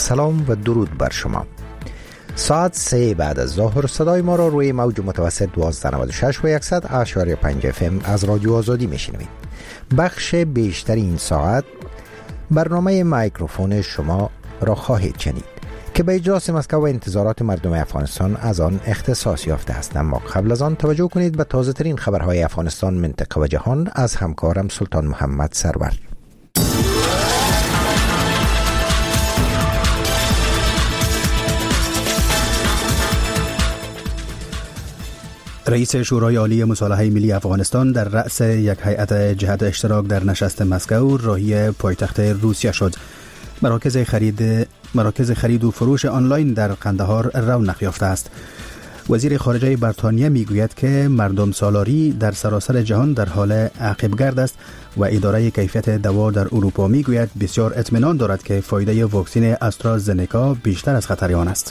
سلام و درود بر شما. ساعت 3 بعد از ظهر صدای ما را روی موج متوسط 1296 و 100.5 FM از رادیو آزادی میشنوید. بخش بیشتر این ساعت برنامه میکروفون شما را خواهید شنید که به اجلاس مسکو و انتظارات مردم افغانستان از آن اختصاص یافته است. اما قبل از آن توجه کنید به تازه ترین خبرهای افغانستان، منطقه و جهان از همکارم سلطان محمد سرور. رئیس شورای عالی مصالحه ملی افغانستان در رأس یک هیئت جهت اشتراک در نشست مسکو راهی پایتخت روسیه شد. مراکز خرید و فروش آنلاین در قندهار رونق یافته است. وزیر خارجه بریتانیا میگوید که مردم سالاری در سراسر جهان در حال عقب‌گرد است و اداره کیفیت دوا در اروپا میگوید بسیار اطمینان دارد که فایده واکسن آسترازنکا بیشتر از خطر آن است.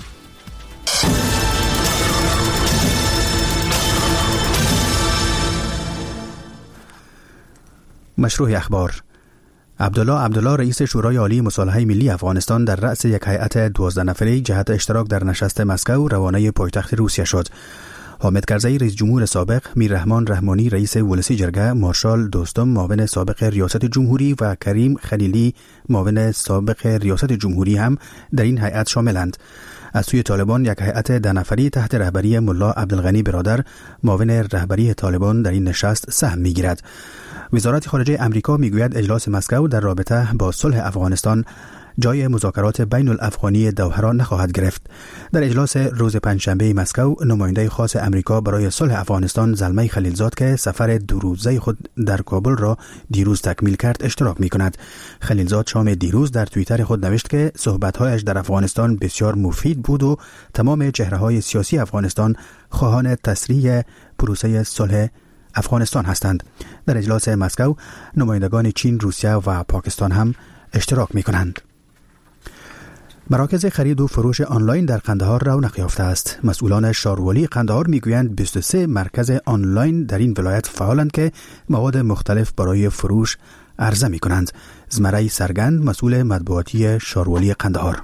مشروع اخبار. عبدالله رئیس شورای عالی مصالحه ملی افغانستان در رأس یک هیئت 12 نفره جهت اشتراک در نشست مسکو روانه پایتخت روسیه شد. حامد کرزی رئیس جمهور سابق، میررحمان رحمانی رئیس ولسی جرگه، مارشال دوستم معاون سابق ریاست جمهوری و کریم خلیلی معاون سابق ریاست جمهوری هم در این هیئت شاملند. از سوی طالبان یک هیئت 10 نفری تحت رهبری ملا عبدالغنی برادر معاون رهبری طالبان در این نشست سهم میگیرد. وزارت خارجه امریکا میگوید اجلاس مسکو در رابطه با صلح افغانستان جای مذاکرات بین الافغانی دوحه را نخواهد گرفت. در اجلاس روز پنجشنبه مسکو، نماینده خاص امریکا برای صلح افغانستان زلمه خلیلزاد که سفر 2 روزه خود در کابل را دیروز تکمیل کرد اشتراک می‌کند. خلیلزاد شام دیروز در توییتر خود نوشت که صحبت‌هایش در افغانستان بسیار مفید بود و تمام چهره‌های سیاسی افغانستان خواهان تسریع پروسه صلح افغانستان هستند. در اجلاس مسکو نمایندگان چین، روسیه و پاکستان هم اشتراک می‌کنند. مراکز خرید و فروش آنلاین در قندهار رونق یافته است. مسئولان شاروالی قندهار میگویند 23 مرکز آنلاین در این ولایت فعالند که مواد مختلف برای فروش عرضه می‌کنند. زمره سرگند مسئول مطبوعاتی شاروالی قندهار: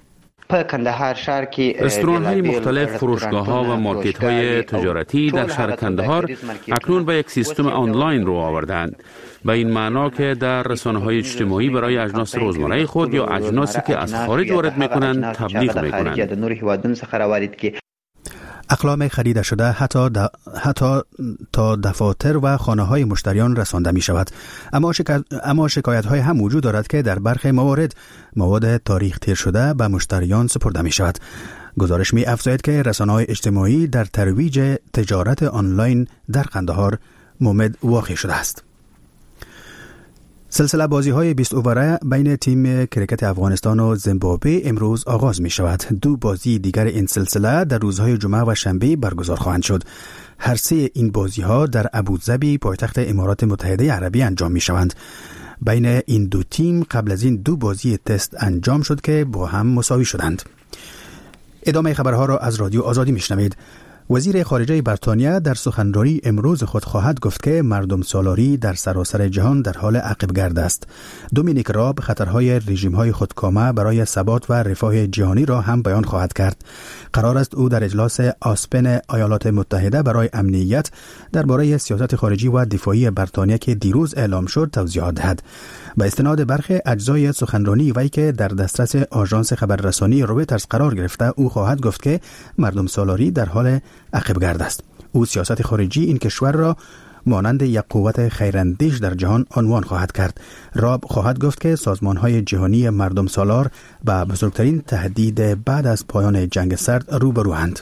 رستوران‌های مختلف، فروشگاه‌ها و مارکت‌های تجارتی در شهر قندهار اکنون به یک سیستم آنلاین رو آوردند. به این معنا که در رسانه‌های اجتماعی برای اجناس روزمره خود یا اجناسی که از خارج وارد می‌کنند تبلیغ می‌کنند. اقلام خریده شده حتی تا دفاتر و خانه‌های مشتریان رسانده می شود. اما شکایت‌های هم وجود دارد که در برخی مواد تاریخ تیر شده به مشتریان سپرده می شود. گزارش می افزاید که رسانه‌های اجتماعی در ترویج تجارت آنلاین در قندهار مومد واقع شده است. سلسله بازی‌های 20 اووره بین تیم کرکت افغانستان و زیمبابوه امروز آغاز می شود. 2 بازی دیگر این سلسله در روزهای جمعه و شنبه برگزار خواهند شد. هر 3 این بازی‌ها در ابوظبی پایتخت امارات متحده عربی انجام می شوند. بین این 2 تیم قبل از این 2 بازی تست انجام شد که با هم مساوی شدند. ادامه خبرها را از رادیو آزادی می شنوید. وزیر خارجه بریتانیا در سخنرانی امروز خود خواهد گفت که مردم سالاری در سراسر جهان در حال عقب‌گرد است. دومینیک راب خطرهای رژیم‌های خودکامه برای ثبات و رفاه جهانی را هم بیان خواهد کرد. قرار است او در اجلاس آسپن ایالات متحده برای امنیت درباره سیاست خارجی و دفاعی بریتانیا که دیروز اعلام شد توضیحات دهد. به استناد برخی اجزای سخنرانی وی که در دسترس آژانس خبررسانی رویترز قرار گرفته، او خواهد گفت که مردم سالاری در حال عقب‌گرد است. او سیاست خارجی این کشور را مانند یک قوت خیراندیش در جهان عنوان خواهد کرد. راب خواهد گفت که سازمان‌های جهانی مردم سالار با بزرگترین تهدید بعد از پایان جنگ سرد روبروند.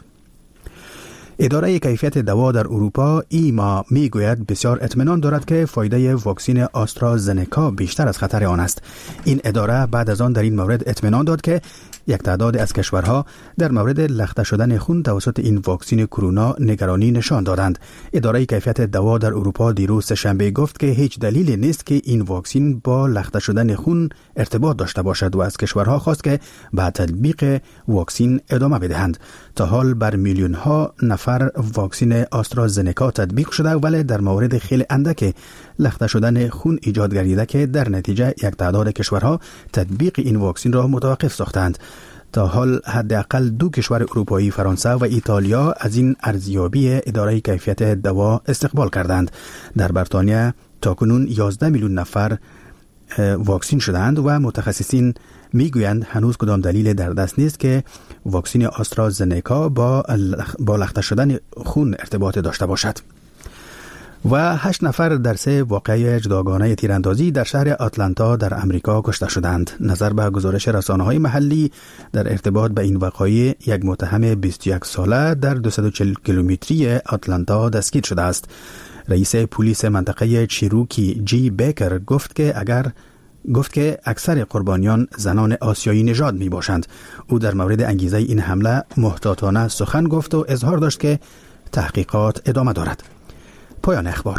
اداره کیفیت دوا در اروپا ایما میگوید بسیار اطمینان دارد که فایده واکسن آسترازنکا بیشتر از خطر آن است. این اداره بعد از آن در این مورد اطمینان داد که یک تعداد از کشورها در مورد لخته شدن خون توسط این واکسن کرونا نگرانی نشان دادند. اداره کیفیت دوا در اروپا دیروز سه‌شنبه گفت که هیچ دلیلی نیست که این واکسن با لخته شدن خون ارتباط داشته باشد و از کشورها خواست که به تطبیق واکسن ادامه بدهند. تا حال بر میلیون ها نفر واکسن آسترازنکا تطبیق شده، ولی در مورد خیلی اندک لخته شدن خون ایجاد گردیده که در نتیجه یک تعداد کشورها تطبیق این واکسن را متوقف ساختند. تا حال حداقل 2 کشور اروپایی، فرانسه و ایتالیا، از این ارزیابی اداره کیفیت دوا استقبال کردند. در بریتانیا تاکنون 11 میلیون نفر واکسین شدند و متخصصین میگویند هنوز کدام دلیل در دست نیست که واکسین آسترازنکا با لخته شدن خون ارتباط داشته باشد. و 8 نفر در 3 واقعه جداگانه تیراندازی در شهر آتلانتا در امریکا کشته شدند. نظر به گزارش رسانه‌های محلی در ارتباط به این وقایع، یک متهم 21 ساله در 240 کیلومتری آتلانتا دستگیر شده است. رئیس پلیس منطقه چیروکی جی بیکر گفت که اکثر قربانیان زنان آسیایی نژاد می باشند. او در مورد انگیزه این حمله محتاطانه سخن گفت و اظهار داشت که تحقیقات ادامه دارد. پایان اخبار.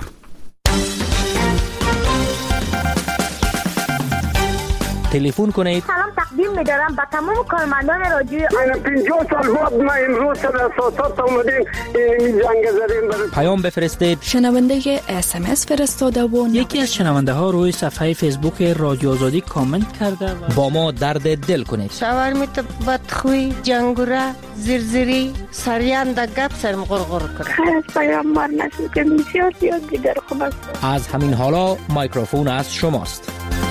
تلفن کنید. سلام تقدیم می‌دارم به تمام کارمندان رادیو. من 50 سال بعد ما امروز در اساسات اومدیم این جنگ زدیم. پیام بفرستید. شنونده SMS فرستاده و یکی از شنونده ها روی صفحه فیسبوک رادیو آزادی کامنت کرده و با ما درد دل کنید. شاورمیت بدخوی، جنگوره، زرزری، سریان در گپ سرم غرغر کرد. خیلی پیامبر نشد که زیاد دیگر خوب است. از همین حالا میکروفون از شماست.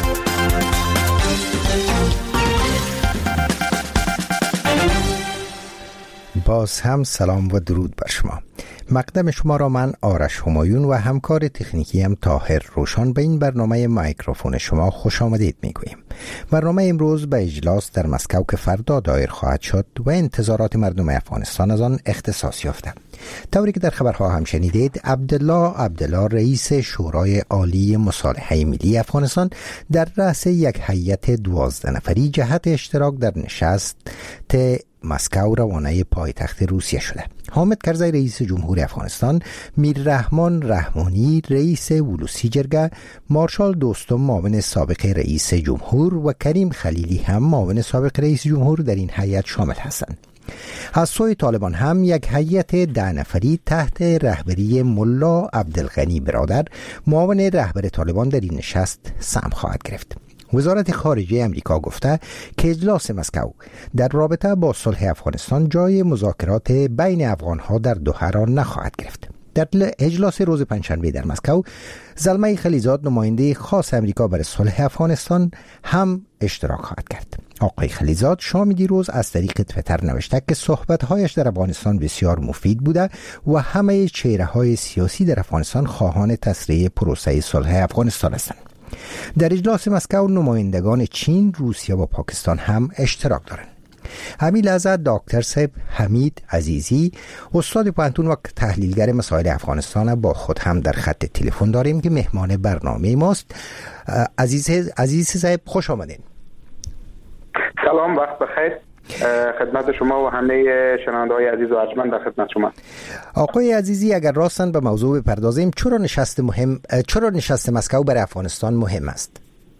باز هم سلام و درود بر شما. مقدم شما را من آرش همایون و همکار تکنیکی هم طاهر روشان به این برنامه میکروفون شما خوش آمدید میگوییم. برنامه امروز به اجلاس در مسکو که فردا دایر خواهد شد و انتظارات مردم افغانستان از آن اختصاص یافته. طوری که در خبرها هم شنیدید، عبدالله رئیس شورای عالی مصالحه ملی افغانستان در رأس یک هیئت 12 نفری جهت اشتراک در نشست مسکو روانه پایتخت روسیه شده. حامد کرزی رئیس جمهور افغانستان، میررحمان رحمانی رئیس ولوسی جرگه، مارشال دوستم معاون سابق رئیس جمهور و کریم خلیلی هم معاون سابق رئیس جمهور در این هیئت شامل هستند. از سوی طالبان هم یک هیئت 10 نفری تحت رهبری ملا عبدالغنی برادر معاون رهبر طالبان در این نشست سهم خواهد گرفت. وزارت خارجه امریکا گفته که اجلاس مسکو در رابطه با صلح افغانستان جای مذاکرات بین افغانها در دوحه را نخواهد گرفت. در اجلاس روز پنجشنبه در مسکو، زلمه خلیزاد نماینده خاص امریکا برای صلح افغانستان هم اشتراک خواهد کرد. آقای خلیزاد شام دیروز از طریق تویتر نوشته که صحبت‌هایش در افغانستان بسیار مفید بوده و همه چهره‌های سیاسی در افغانستان خواهان تسریع پروسه صلح افغانستان هستند. در اجلاس مسکو نمایندگان چین، روسیه و پاکستان هم اشتراک دارند. همین لحظه دکتر صاحب حمید عزیزی، استاد پوهنتون و تحلیلگر مسائل افغانستان، با خود هم در خط تلفن داریم که مهمان برنامه ماست. عزیز صاحب خوش آمدین. سلام، وقت بخیر خدمت شما و همه شنونده‌های عزیز و ارجمند در خدمت شما. آقای عزیزی، اگر راستن به موضوع بپردازیم، چرا نشست مسکو برای افغانستان مهم است؟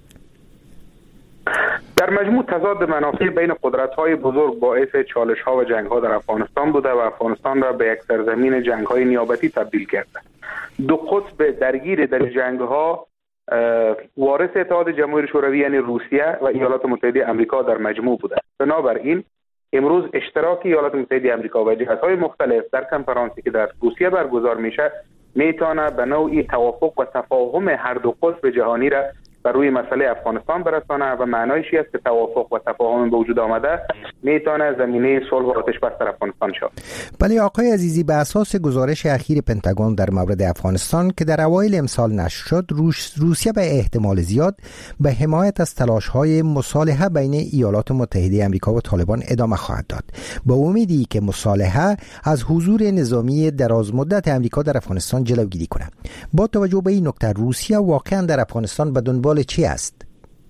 در مجموع تضاد منافع بین قدرت‌های بزرگ باعث چالش‌ها و جنگ‌ها در افغانستان بوده و افغانستان را به یک سرزمین جنگ‌های نیابتی تبدیل کرده. دو قطب درگیر در جنگ‌ها وارث اتحاد جماهیر شوروی یعنی روسیه و ایالات متحده آمریکا در مجموع بوده. بنابراین امروز اشتراک ایالات متحده آمریکا و جهت‌های مختلف در کنفرانسی که در روسیه برگزار میشه میتونه به نوعی توافق و تفاهم هر دو قطب جهانی را بر روی مسئله افغانستان برسانه و معنایش است که توافق و تفاهم به وجود آمده میتونه زمینه صلح و آتش بس در افغانستان شود. بله آقای عزیزی، به اساس گزارش اخیر پنتاگون در مورد افغانستان که در اوایل امسال نشر شد، روسیه به احتمال زیاد به حمایت از تلاش‌های مصالحه بین ایالات متحده آمریکا و طالبان ادامه خواهد داد، با امیدی که مصالحه از حضور نظامی درازمدت آمریکا در افغانستان جلوگیری کنه. با توجه به این نکته، روسیه واقعا در افغانستان به دنبال چی است؟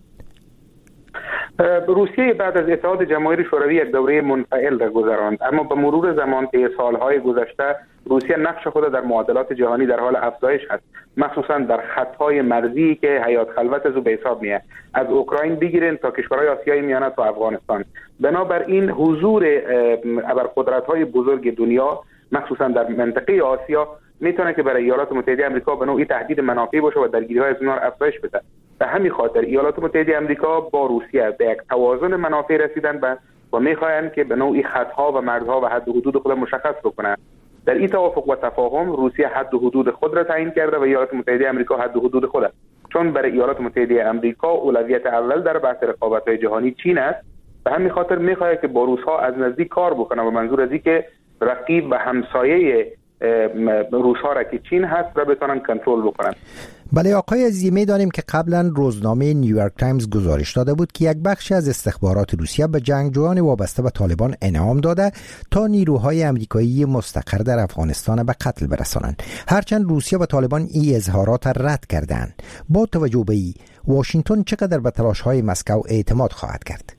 روسیه بعد از اتحاد جماهیر شوروی یک دوره منفعل را گذراند، اما به مرور زمان طی سالهای گذشته روسیه نقش خود در معادلات جهانی در حال افزایش است، مخصوصا در خطهای مرزی که حیات خلوت از او به حساب میاد، از اوکراین بگیرین تا کشورهای آسیای میانه تا افغانستان. بنابراین حضور ابرقدرت‌های بزرگ دنیا مخصوصا در منطقه آسیا میتونه که برای ایالات متحده آمریکا به نوعی تهدید منافع باشه و درگیری‌های از اونها افزایش بده. به همین خاطر ایالات متحده آمریکا با روسیه به یک توازن منافع رسیدن و میخواهند که به نوعی خطها و مرزها و حد و حدود خود مشخص بکنند. در این توافق و تفاهم روسیه حد و حدود خود را تعیین کرده و ایالات متحده آمریکا حد و حدود خود است. چون برای ایالات متحده آمریکا اولویت اول در بحث رقابت‌های جهانی چین است، به همین خاطر میخواهد که با روس‌ها از نزدیک کار بکنه و منظور از این که رقیب و همسایه روس‌ها را که چین هست را بتونن کنترل بکنن. بله آقای عزیزی، می‌دانیم که قبلا روزنامه نیویورک تایمز گزارش داده بود که یک بخشی از استخبارات روسیه به جنگجویان وابسته به طالبان انعام داده تا نیروهای آمریکایی مستقر در افغانستان به قتل برسانند. هرچند روسیه و طالبان این اظهارات رد کردند. با توجه به این، واشنگتن چقدر به تلاش‌های مسکو اعتماد خواهد کرد؟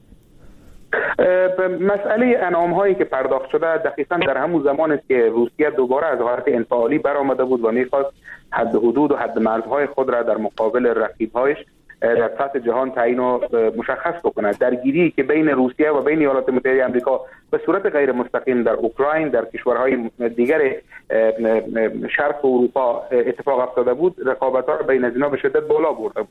مسئله انعام هایی که پرداخت شده دقیقاً در همون زمان است که روسیه دوباره از حالت انفعالی برآمده بود و میخواست حد حدود و حد مرزهای خود را در مقابل رقیب‌هایش در سطح جهان تعیین و مشخص بکند. درگیری که بین روسیه و بین ایالات متحده آمریکا به صورت غیر مستقیم در اوکراین، در کشورهای دیگر شرق اروپا اتفاق افتاده بود، رقابت‌ها را بین از اینا به شدت بالا برده بود.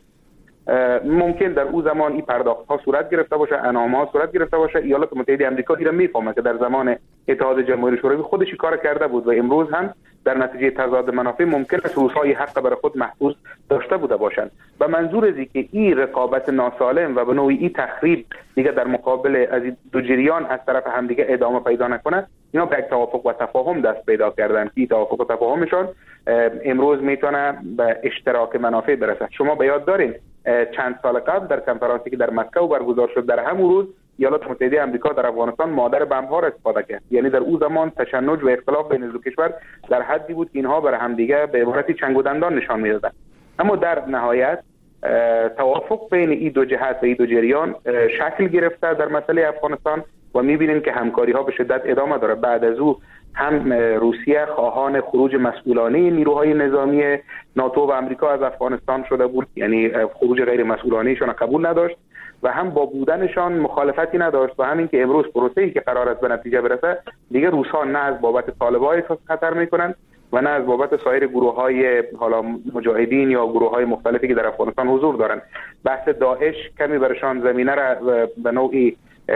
ممکن در او زمان این پرداخت‌ها صورت گرفته باشه، انعام‌ها صورت گرفته باشه. ایالات متحده آمریکا دیگه میفهمه که در زمان اتحاد جماهیر شوروی خودش کار کرده بود و امروز هم در نتیجه تضاد منافع ممکن است روس‌ها حق برای خود محفوظ داشته بوده باشند. و منظور از اینکه این رقابت ناسالم و به نوعی این تخریب دیگه در مقابل از دو جریان از طرف همدیگه ادامه پیدا نکنه، اینا به یک توافق و تفاهم دست پیدا کردن. این توافق و تفاهمشون امروز میتونه به اشتراک منافع برسه. شما به یاد دارین چند سال قبل در کنفرانسی که در مسکو برگزار شد، در همون روز ایالات متحده آمریکا در افغانستان مادر بمب‌ها را استفاده کرد. یعنی در اون زمان تشنج و اختلاف بین دو کشور در حدی بود که اینها بر همدیگه به عبارتی چنگ و دندان نشان می‌دادند. اما در نهایت توافق بین این دو جهت و این دو جریان شکل گرفته در مسئله افغانستان و می‌بینیم که همکاری‌ها به شدت ادامه داره. بعد از او هم روسیه خواهان خروج مسئولانه نیروهای نظامی ناتو و آمریکا از افغانستان شده بود، یعنی خروج غیر مسئولانه‌شان قبول نداشت و هم با بودنشان مخالفتی نداشت و همین که امروز پروسه‌ای که قرار است به نتیجه برسه دیگه روس‌ها نه از بابت طالبان خطر میکنن و نه از بابت سایر گروه‌های حالا مجاهدین یا گروه‌های مختلفی که در افغانستان حضور دارن. بحث داعش کمی برشان زمینه را به نوعی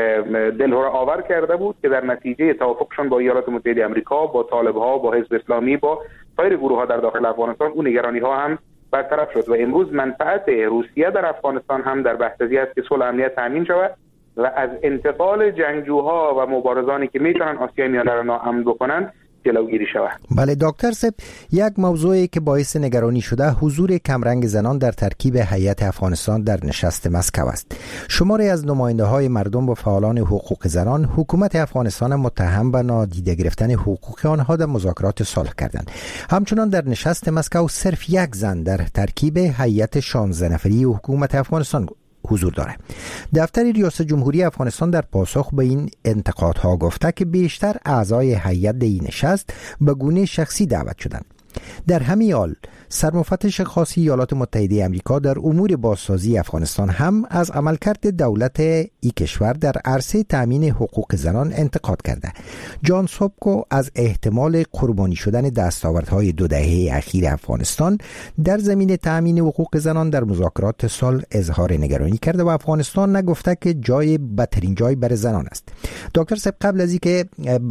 دلهره آور کرده بود که در نتیجه توافقشون با ایالات متحده آمریکا، با طالب‌ها، با حزب اسلامی، با سایر گروه‌ها در داخل افغانستان اون نگرانی‌ها هم برطرف شد و امروز منفعت روسیه در افغانستان هم در بحث است که صلح امنیت تامین شود و از انتقال جنگجوها و مبارزانی که میتونن آسیای میانه را ناامن بکنن جلوگیری شود. بله دکتر صاحب، یک موضوعی که باعث نگرانی شده حضور کمرنگ زنان در ترکیب هیئت افغانستان در نشست مسکو است. شماری از نماینده‌های مردم و فعالان حقوق زنان حکومت افغانستان متهم به نادیده گرفتن حقوق آنها در مذاکرات صلح کردند. همچنان در نشست مسکو صرف یک زن در ترکیب هیئت 16 نفری حکومت افغانستان حضور داره. دفتر ریاست جمهوری افغانستان در پاسخ به این انتقادها گفته که بیشتر اعضای هیئت این نشست به گونه شخصی دعوت شدند. در همین حال سرمفتش خاص ایالات متحده آمریکا در امور بازسازی افغانستان هم از عملکرد دولت این کشور در عرصه تامین حقوق زنان انتقاد کرده. جان سوبکو از احتمال قربانی شدن دستاوردهای 2 دهه اخیر افغانستان در زمینه تامین حقوق زنان در مذاکرات صلح اظهار نگرانی کرده و افغانستان نگفته که جای بدترین جای برای زنان است. دکتر صاحب، قبل از اینکه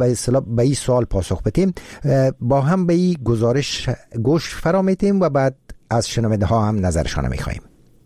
به این سوال پاسخ بدیم با هم به این گزارش گوش فرا می‌دیم و بعد از شنونده ها هم نظرشان می‌خوایم.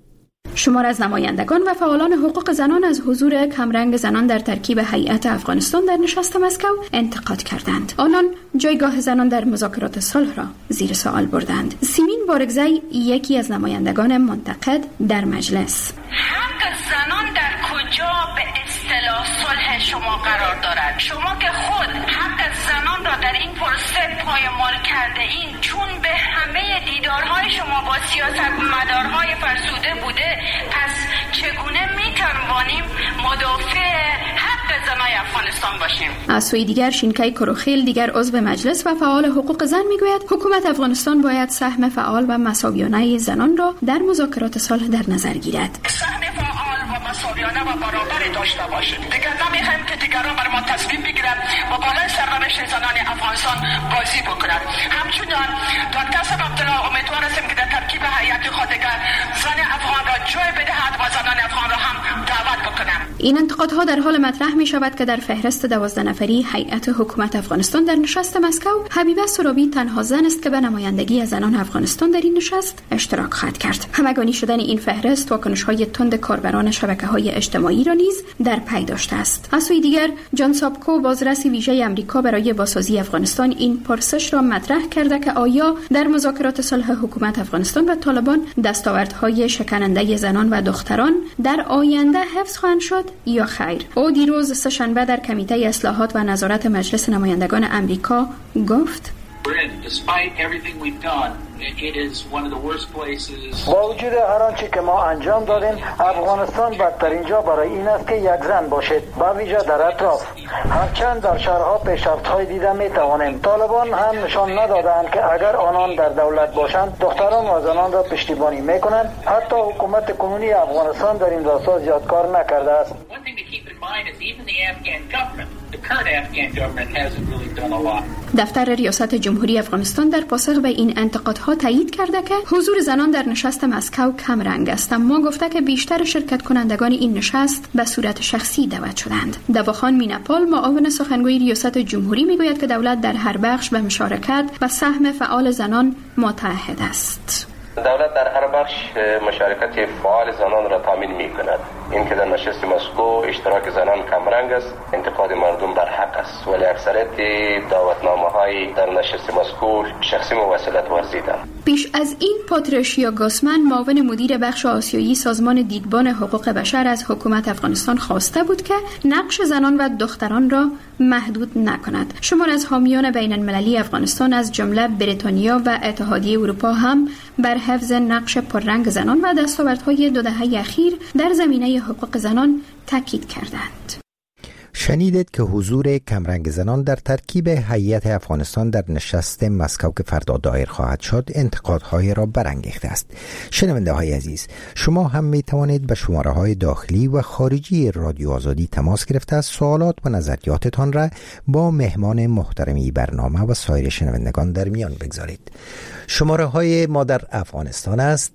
شمار از نمایندگان و فعالان حقوق زنان از حضور کمرنگ زنان در ترکیب هیئت افغانستان در نشست مسکو انتقاد کردند. آنان جایگاه زنان در مذاکرات صلح را زیر سوال بردند. سیمین بارگزی، یکی از نمایندگان منتقد در مجلس: حق زنان در کجا به اصطلاح صلح شما قرار دارد؟ شما که خود حق زنان را در این پروسه پایمال کرده این، چون به همه دیدارهای شما با سیاستمدارهای فرسوده بوده، پس چگونه میتوانیم مدافع حق زنای افغانستان باشیم؟ از سوی دیگر شینکای کروخیل، دیگر عضو مجلس و فعال حقوق زن، میگوید حکومت افغانستان باید سهم فعال و مساویانه زنان را در مذاکرات صلح در نظر گیرد. سهم فعال و مساویانه و برابر داشته باشید. دیگر نمیخوایم که دیگران بر ما تصمیم بگیرند و بالای سرنوشت زنان افغانستان بازی بکنند. همچنان دکتر صاحب عبدالله امیدوار هستیم که در ترکیب هیئت خود زن افغان را جای بدهد و زنان افغان را هم دعوت بکنند. این انتقادها در حال مطرح می شود که در فهرست 12 نفری هیئت حکومت افغانستان در نشست مسکو حبیبه سرابی تنها زن است که به نمایندگی زنان افغانستان در این نشست اشتراک خواهد کرد. همگانی شدن این فهرست واکنش‌های تند کاربران شبکه‌های اجتماعی را نیز در پی داشته است. از سوی دیگر جان سابکو بازرس ویژه آمریکا برای بازسازی افغانستان این پرسش را مطرح کرده که آیا در مذاکرات صلح حکومت افغانستان و طالبان دستاوردهای شکننده زنان و دختران در آینده حفظ خواهند شد یا خیر. او دیروز سه‌شنبه در کمیته اصلاحات و نظارت مجلس نمایندگان آمریکا گفت با وجود هر آنچه که ما انجام دادیم، افغانستان بدترین جا برای این است که یک زن باشد، با ویژه در اطراف. هرچند در شهرها پیشرفت‌های دیده می‌توانیم. طالبان هم نشان ندادند که اگر آنان در دولت باشند دختران و زنان را پشتیبانی می‌کنند. حتی حکومت کنونی افغانستان در این راستا زیاد کار نکرده است. دفتر ریاست جمهوری افغانستان در پاسخ به این انتقادها تایید کرده که حضور زنان در نشست مسکو کم رنگ است، اما گفته که بیشتر شرکت کنندگان این نشست به صورت شخصی دعوت شدند. دواخان میناپال معاون سخنگوی ریاست جمهوری میگوید که دولت در هر بخش به مشارکت و سهم فعال زنان متعهد است. دولت در هر بخش مشارکت فعال زنان را تامین می کند. این که در نشست مسکو اشتراک زنان کمرنگ است، انتقاد مردم در حق است، ولی اکثریت دعوتنامه های در نشست مسکو شخصی مواصلت ورزیدند. پیش از این پاتریشیا گاسمن معاون مدیر بخش آسیایی سازمان دیدبان حقوق بشر از حکومت افغانستان خواسته بود که نقش زنان و دختران را محدود نکند. شمار از حامیان بین المللی افغانستان از جمله بریتانیا و اتحادیه اروپا هم بر حفظ نقش پررنگ زنان و دستاوردهای 2 دهه اخیر در زمینه حقوق زنان تاکید کردند. شنیدید که حضور کمرنگ زنان در ترکیب هیئت افغانستان در نشست مسکو که فردا دایر خواهد شد انتقادهای را برانگیخته است. شنونده های عزیز، شما هم می توانید به شماره های داخلی و خارجی رادیو آزادی تماس گرفته سوالات و نظریاتتان را با مهمان محترمی برنامه و سایر شنوندگان در میان بگذارید. شماره های ما در افغانستان است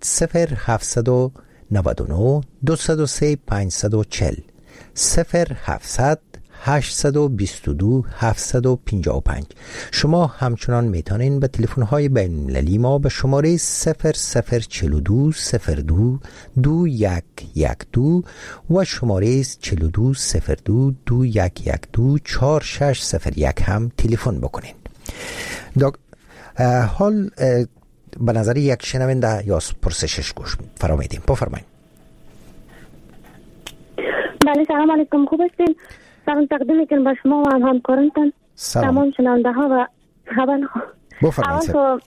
0799 203 540 0700 822 755. شما همچنان میتونین به تلفن‌های بین‌المللی ما به شماره 0042 02 2112 و شماره 42 02 2112 4601 هم تلفن بکنین. حال به نظر یک شنونده یا پرسشش گوش فرامایید. بفرمایید. بله، سلام علیکم. خوب هستین؟ سلام تقدیم میکنم به شما و همکارانتان، تمام شنونده ها و خبر. بفرمایید.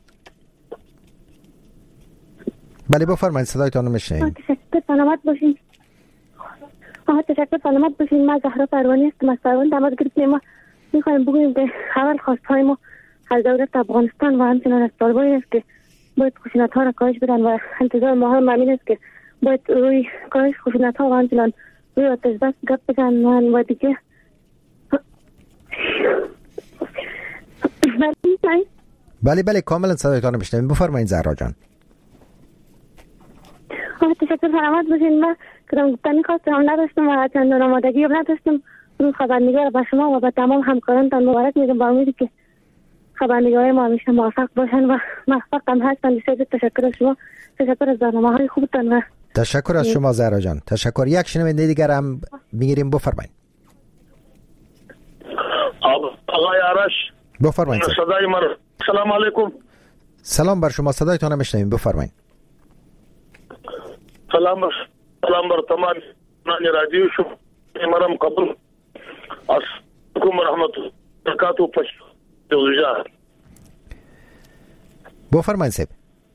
بله بفرمایید، صدایتان رو میشنویم. تشکر، سلامت باشین. تشکر، سلامت باشین. ما زهرا پروانی هستم از پروان تماس گرفتیم. ما میخوایم بگوییم که اول خواستهای ما از دولت افغانستان و همچنان از طالبان است که باید خشونت ها را کاهش بدن و انتظار ما هم همین است که باید روی کاهش خشونت ها و همچنان روی آتش بس گپ بزنن و دیگه. بله کاملا صدایتان رو میشنویم. بفرمایید زهرا جان. تشکر، سلامت باشین. من کدام گفتنی خواستم نداشتم و چندان آمادگی هم نداشتم. روی خبرنگار به شما و به تمام همکارانتان مبارک میگم با امیدی که خبرنگارای ما همیشه موفق باشن و موفق هم هستن. بسیار تشکر از شما. تشکر از برنامه‌های خوبتان و تشکر از شما زهرا جان. تشکر. یک شنونده دیگر هم میگیریم. بفرمایید. آقای آرش بفرمایید. صدای من. سلام علیکم. سلام بر شما، صدایتان رو میشنویم. بفرمایید. سلام بر تمام رادیو شما. مرام قبول. السلام ورحمت الله وبرکاته. دوزار. بفرمایید صاحب.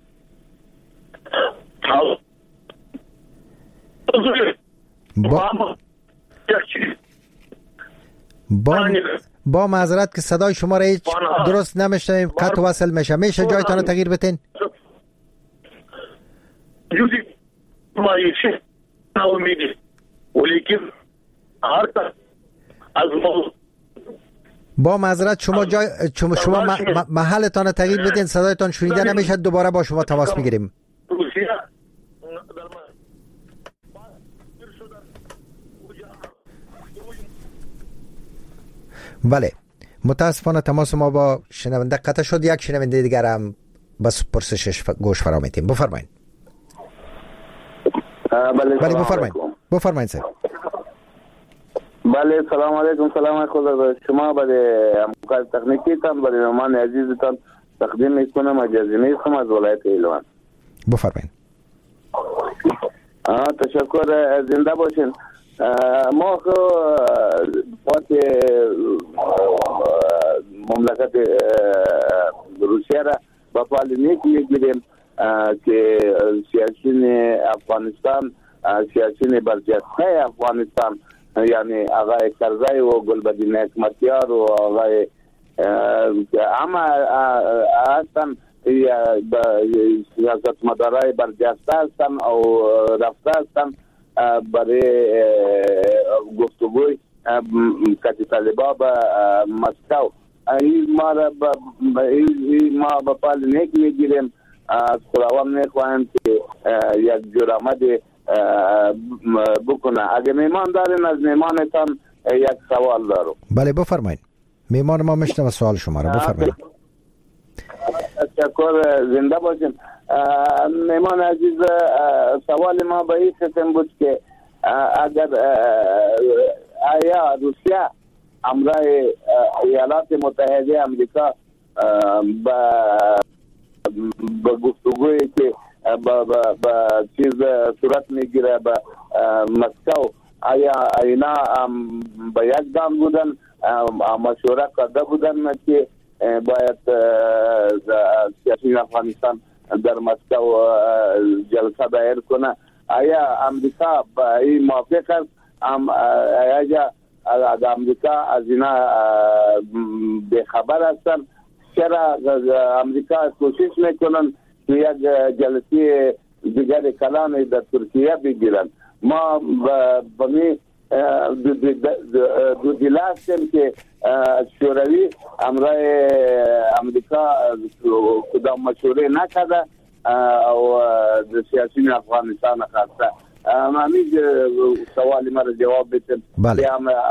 با معذرت که صدای شما را هیچ درست نمیشنویم، قطع وصل میشه. میشه جایتان رو تغییر بدین؟ با معذرت شما محلتان رو تغییر بدین، صدایتان شنیده نمیشه. دوباره با شما تماس میگیریم. بله، متاسفانه تماس ما با شنونده قطع شد. یک شنونده دیگر هم بس پرسشش گوش فرا میتیم. بفرمایید. بله بفرمایید صاحب. بله سلام علیکم. سلام خدا شما برای همکار تکنیکی تان برای مهمان عزیزتان تقدیم میکنم. اجازه هستم از ولایت ایلوان. بفرمایید. تشکر. زنده باشین. ما پارت مملکت روسیه را با فعال نیک میگیریم که سیاسین افغانستان، سیاسین برجسته افغانستان، یعنی آقای کرزی و گلبدین حکمتیار و آقای همه هستن سیاستمدارای برجسته هستن او رفته هستن برای گفتگوی کتی طالبا به مسکو. ما به پال نیک میگیریم. از خداوند میخواهیم که یک جور آمد بکنه. اگه میمان دارین از میمانتان یک سوال دارم. بله بفرمایید. میمان ما میشنم سوال شما رو. بفرمایید. تشکر. زنده باشین. میمان عزیز، سوال ما به این قسم بود که اگر آیا روسیه همراه ایالات متحده امریکا با گفتگویی که با چیز صورت میگیره به مسکو، آیا اینا با یک دام بودن مشوره کرده بودن که باید سیاسی افغانستان در مسکو جلسه دایر کنه؟ آیا امریکا با این موافق است؟ آیا امریکا از اینا بخبر هستن؟ چرا امریکا کوشش میکنن که یک جلسه دیگر کلان در ترکیه بگیرن؟ ما با می دو دیل هستیم که شوروی همراه امریکا کدام مشوره نکرده او سیاسی افغانستان خواسته. همین سوالی ما را جواب بدید. بله.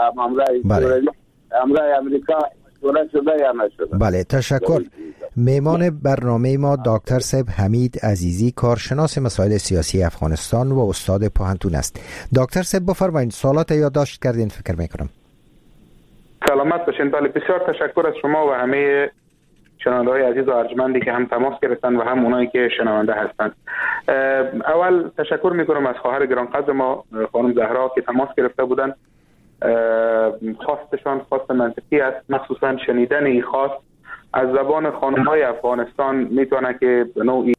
همراه امریکا مشوره شده یا نشده؟ بله تشکر. میمان برنامه ما دکتر صاحب حمید عزیزی، کارشناس مسائل سیاسی افغانستان و استاد پوهنتون است. دکتر صاحب بفرمایید. سوالات یادداشت کردین فکر میکنم. سلامت باشین. بله بسیار تشکر از شما و همه شنونده های عزیز و ارجمندی که هم تماس گرفتن و هم اونایی که شنونده هستند. اول تشکر میکنم از خواهر گرانقدر ما خانم زهرا که تماس گرفته بودن. خواستشان خواست منطقی است، مخصوصا شنیدن این خواست از زبان خانم‌های افغانستان میتونه که به نوعی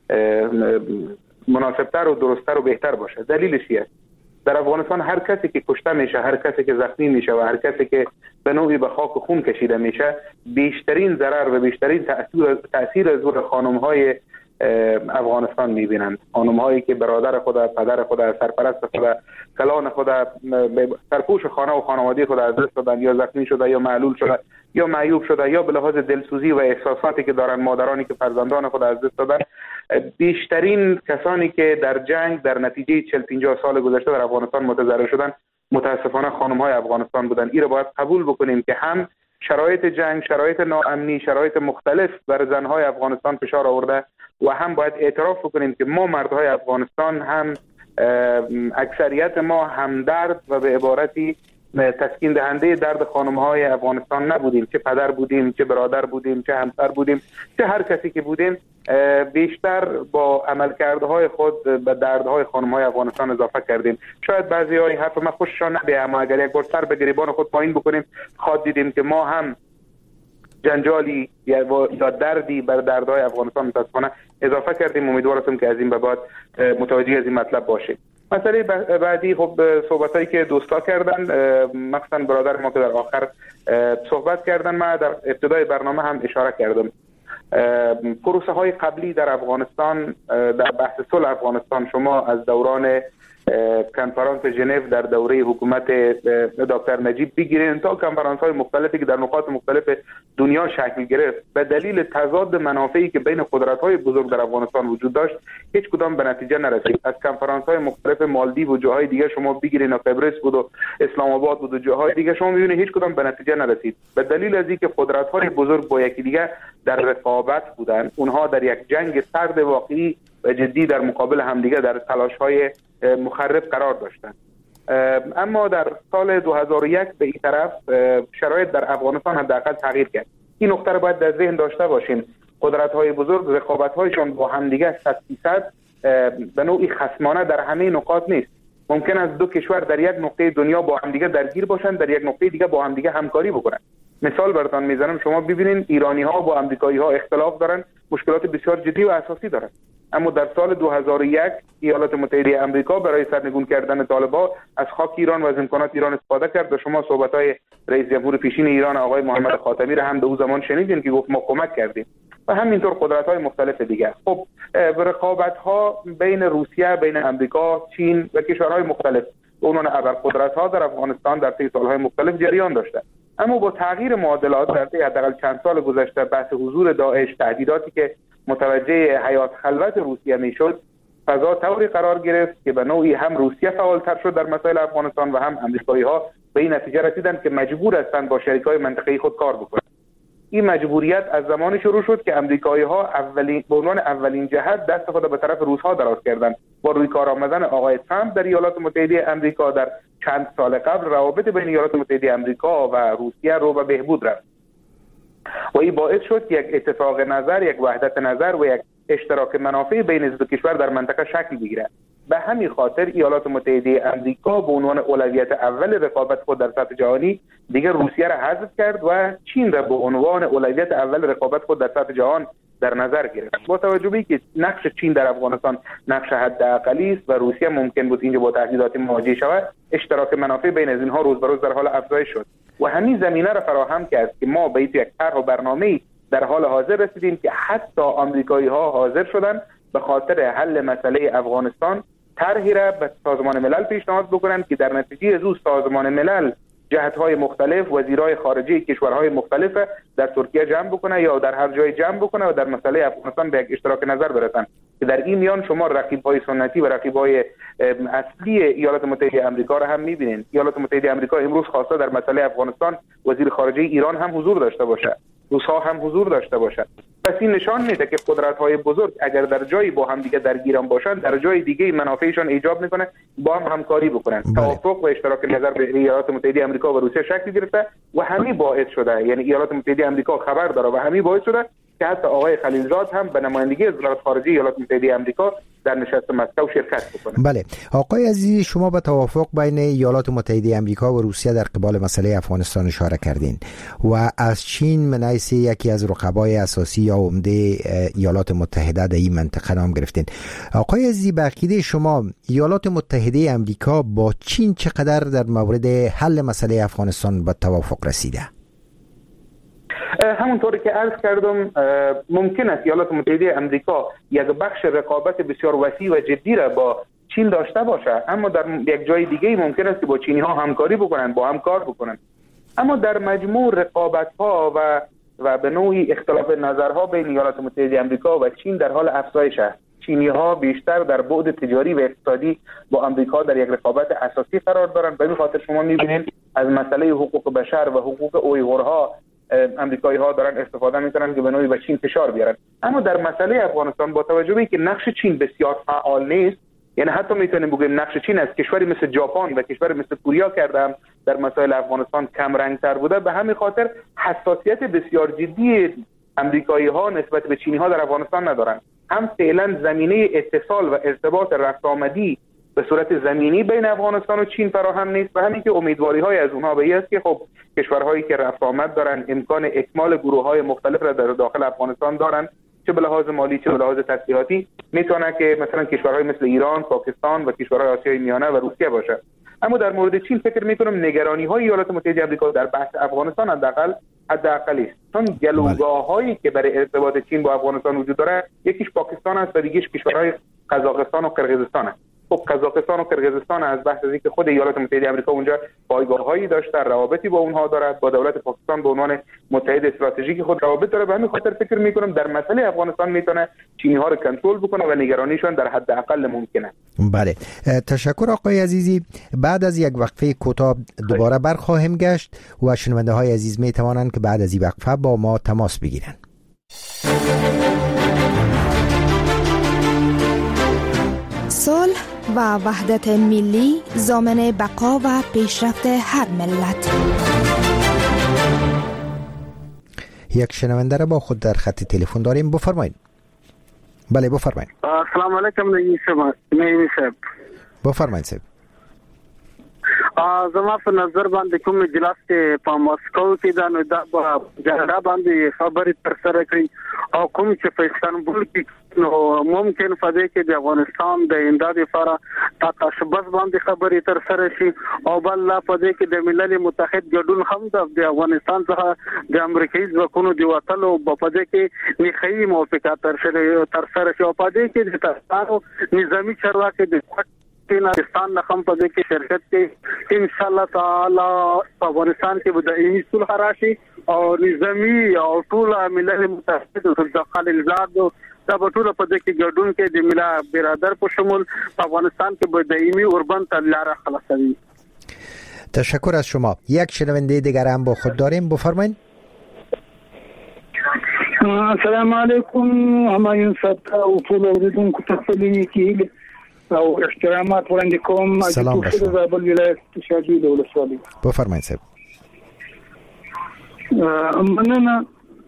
مناسبتر و درستتر و بهتر باشه. دلیلش چیه؟ در افغانستان هر کسی که کشته میشه، هر کسی که زخمی میشه و هر کسی که به نوعی به خاک و خون کشیده میشه، بیشترین ضرر و بیشترین تأثیر از روی خانم‌های افغانستان میبینند. خانم‌هایی که برادر خود، پدر خود، سرپرست خود، کلان خود، سرپوش خانه و خانواده خود از دست دادن، یا زخمی شده یا معلول شده یا معیوب شده، یا به لحاظ دلسوزی و احساساتی که دارن مادرانی که فرزندان خود از دست دادن. بیشترین کسانی که در جنگ در نتیجه 40-50 سال گذشته در افغانستان متضرر شدن متاسفانه خانم‌های افغانستان بودن. این رو باید قبول بکنیم که هم شرایط جنگ، شرایط ناامنی، شرایط مختلف بر زن‌های افغانستان فشار آورده و هم باید اعتراف بکنیم که ما مردهای افغانستان هم اکثریت ما همدرد و به عبارتی تسکین دهنده درد خانم‌های افغانستان نبودیم. چه پدر بودیم، چه برادر بودیم، چه همسر بودیم، چه هر کسی که بودیم، بیشتر با عملکردهای خود به دردهای خانم‌های افغانستان اضافه کردیم. شاید بعضی‌های حرف ما خوششان نبیه، اما اگر یک بار سر به گریبان خود پایین بکنیم خواهد دیدیم که ما هم جنجالی یا دردی بر دردهای افغانستان متاسفانه اضافه کردیم. امیدوارم که از این به بعد متوجه از این مطلب باشیم. مسئله بعدی، خب صحبتایی که دوستا کردن، مثلا برادر ما که در آخر صحبت کردن، من در ابتدای برنامه هم اشاره کردم. پروسه های قبلی در افغانستان، در بحث صلح افغانستان، شما از دوران کنفرانس ژنو در دوره حکومت دکتر نجیب بگیرین تا کنفرانس های مختلفی که در نقاط مختلف دنیا شکل گرفت، به دلیل تضاد منافعی که بین قدرت های بزرگ در افغانستان وجود داشت هیچ کدام به نتیجه نرسید. از کنفرانس های مختلف مالدیو و جاهای دیگه شما بگیرین، قبرس بود و اسلام آباد بود و جاهای دیگه شما میبینید هیچ کدام به نتیجه نرسید، به دلیل از اینکه قدرت های بزرگ با یکی دیگه در رقابت بودن. اونها در یک جنگ سرد واقعی و جدی در مقابل همدیگه در تلاش‌های مخرب قرار داشتند. اما در سال 2001 به این طرف شرایط در افغانستان حداقل تغییر کرد. این نکته رو باید در ذهن داشته باشیم. قدرت‌های بزرگ رقابت‌هایشون با همدیگه 100% به نوعی خصمانه در همه نقاط نیست. ممکن است دو کشور در یک نقطه دنیا با همدیگه درگیر باشند، در یک نقطه دیگه با همدیگه همکاری بکنند. مثال براتون میزنم، شما ببینید ایرانی‌ها با آمریکایی‌ها اختلاف دارن، مشکلات بسیار جدی و اساسی دارن. اما در سال 2001 ایالات متحده آمریکا برای سرنگون کردن طالبان از خاک ایران و از امکانات ایران استفاده کرد و شما صحبت‌های رئیس جمهور پیشین ایران آقای محمد خاتمی را هم به اون زمان شنیدین که گفت ما کمک کردیم و همینطور قدرت‌های مختلف دیگر. خب رقابت‌ها بین روسیه، بین آمریکا، چین و کشورهای مختلف به عنوان ابرقدرت‌ها در افغانستان در طی سال‌های مختلف جریان داشته. اما با تغییر معادلات در طی حداقل چند سال گذشته، بحث حضور داعش، تهدیداتی که متوجه حیات خلوت روسیه میشد، فضا طوری قرار گرفت که به نوعی هم روسیه فعالتر شد در مسائل افغانستان و هم آمریکایی‌ها به این نتیجه رسیدند که مجبور هستند با شریکای منطقه‌ای خود کار بکنند. این مجبوریت از زمانی شروع شد که آمریکایی‌ها به عنوان اولین جهت دست خود به طرف روس‌ها دراز کردند. با روی کار آمدن آقای ترامپ در ایالات متحده آمریکا در چند سال قبل، روابط بین ایالات متحده آمریکا و روسیه رو به بهبود رفت و این باعث شد یک اتفاق نظر، یک وحدت نظر و یک اشتراک منافع بین دو کشور در منطقه شکل بگیرد. به همین خاطر ایالات متحده آمریکا به عنوان اولویت اول رقابت خود در سطح جهانی دیگر روسیه را حذف کرد و چین را به عنوان اولویت اول رقابت خود در سطح جهان در نظر گرفت. با توجه به اینکه نقش چین در افغانستان نقش حداقلی است و روسیه ممکن بود اینجا با تهدیدات مواجه شود، اشتراک منافع بین از اینها روز به روز در حال افزایش شد و همین زمینه را فراهم کرد که ما به یک طرح و برنامه‌ای در حال حاضر رسیدیم که حتی آمریکایی‌ها حاضر شدند به خاطر حل مسئله افغانستان طرحی را به سازمان ملل پیشنهاد بکنند که در نتیجه از او سازمان ملل جهت‌های مختلف، وزیرای خارجه کشورهای مختلف در ترکیه جمع بکنه یا در هر جای جمع بکنه و در مسئله افغانستان به یک اشتراک نظر برسند که در این میان شما رقیب‌های سنتی و رقیب‌های اصلی ایالات متحده آمریکا را هم می‌بینید. ایالات متحده آمریکا امروز خواسته در مسئله افغانستان وزیر خارجه ایران هم حضور داشته باشد، روس‌ها هم حضور داشته باشد. پس این نشان میده که قدرت‌های بزرگ اگر در جایی با هم دیگه درگیران باشند، در جای دیگه منافعشان ایجاب میکنه با هم همکاری بکنن. توافق و اشتراک نظر بین ایالات متحده آمریکا و روسیه شکل گرفته و همین باعث شده، یعنی ایالات متحده آمریکا خبر داره و همین باعث شده که حتی آقای خلیلزاد هم به نمایندگی وزارت خارجه ایالات متحده آمریکا در نشست مسکو شرکت بکنه. بله آقای عزیز، شما به توافق بین ایالات متحده آمریکا و روسیه در قبال مسئله افغانستان اشاره کردین و از چین من حیث یکی از رقبای اساسی یا عمده ایالات متحده در این منطقه نام گرفتین. آقای عزیز، به عقیده شما ایالات متحده آمریکا با چین چقدر در مورد حل مسئله افغانستان به توافق رسیده؟ همونطوری که عرض کردم، ممکن است ایالات متحده آمریکا یک بخش رقابت بسیار وسیع و جدی را با چین داشته باشه، اما در یک جای دیگه ممکن است که با چینی ها همکاری بکنن، با هم کار بکنن. اما در مجموع رقابت ها و به نوعی اختلاف نظرها بین ایالات متحده آمریکا و چین در حال افزایش است. چینی ها بیشتر در بعد تجاری و اقتصادی با آمریکا در یک رقابت اساسی قرار دارند. به این خاطر شما می‌بینید از مسئله حقوق بشر و حقوق اویغورها آمریکایی ها دارن استفاده میکنن که به نوعی به چین فشار بیارن. اما در مسئله افغانستان با توجه به اینکه نقش چین بسیار فعال نیست، یعنی حتی میتونیم بگیم نقش چین از کشوری مثل ژاپن و کشوری مثل کره کردم در مسائل افغانستان کم رنگ تر بوده، به همین خاطر حساسیت بسیار جدی آمریکایی ها نسبت به چینی ها در افغانستان ندارن. هم فعلا زمینه اتصال و ارتباط رفت آمدی به صورت زمینی بین افغانستان و چین فراهم نیست و همین که امیدواری های از اونها به این است که خب کشورهایی که رفت آمد دارن امکان اکمال گروه های مختلف را در داخل افغانستان دارن، چه به لحاظ مالی چه به لحاظ تسلیحاتی، میتونه که مثلا کشورهای مثل ایران، پاکستان و کشورهای آسیای میانه و روسیه باشه. اما در مورد چین فکر میکنم نگرانی های ایالات متحده آمریکا در بحث افغانستان حداقل است، چون گلوگاه هایی که برای ارتباط چین با افغانستان وجود داره، یکیش پاکستان است و دیگه‌اش کشورهای قزاقستان و قرقیزستان است. خب قزاقستان و کرغیزستان از بحث از اینکه خود ایالات متحده آمریکا اونجا پایگاه‌هایی داشته، روابطی با اونها دارد، با دولت پاکستان به عنوان متحد استراتژیک خود روابط داره. به همین خاطر فکر می‌کنم در مسئله افغانستان میتونه چینی‌ها رو کنترل بکنه و نگرانیشون در حد اقل ممکنه. بله، تشکر آقای عزیزی. بعد از یک وقفه کوتاه دوباره برخواهیم گشت و شنونده‌های عزیز می‌توانند که بعد از این وقفه با ما تماس بگیرند. صلح و وحدت ملی ضامن بقا و پیشرفت هر ملت. یک شنونده را با خود در خط تلفن داریم، بفرمایید. بله بفرمایید. السلام علیکم نعیم صاحب. بفرمایید صاحب. زما په نظر باندې کوم اجلاس کې په ماسکو کې دا نو د جګړه باندې خبرې تر سره کړي او کوم چې په استانبول کې نو ممکن فدې کې د افغانستان د امداد لپاره تاسو باندې خبرې تر سره شي او بل لا فدې کې د ملل متحد ګډون هم د افغانستان څخه د امریکایي ځواکونو د وټلو په فدې کې نخي موافقت تر سره شي او فدې کې د تاسو نظامی چارواکي د پاکستان نه هم په دې کې شرکت کې ان شاء الله تعالی افغانستان کې به دایمي صلح راشي او نظامی او ټول ملل متحد د خلیل زاد دا ټول په دې کې ګډون کې د ملا برادر په شمول افغانستان کې به دایمي اوربند لاره خلاصوي. تشکر از شما. یک شنونده دیگر هم با خود داریم، بفرمایید. السلام علیکم همایون صاحب او ټول اوریدونکو ته سلام او احترامات وړاندې کوم. سلام د زابل ولایت شادي ولسوالۍ. بفرمایید صاحب. مننه.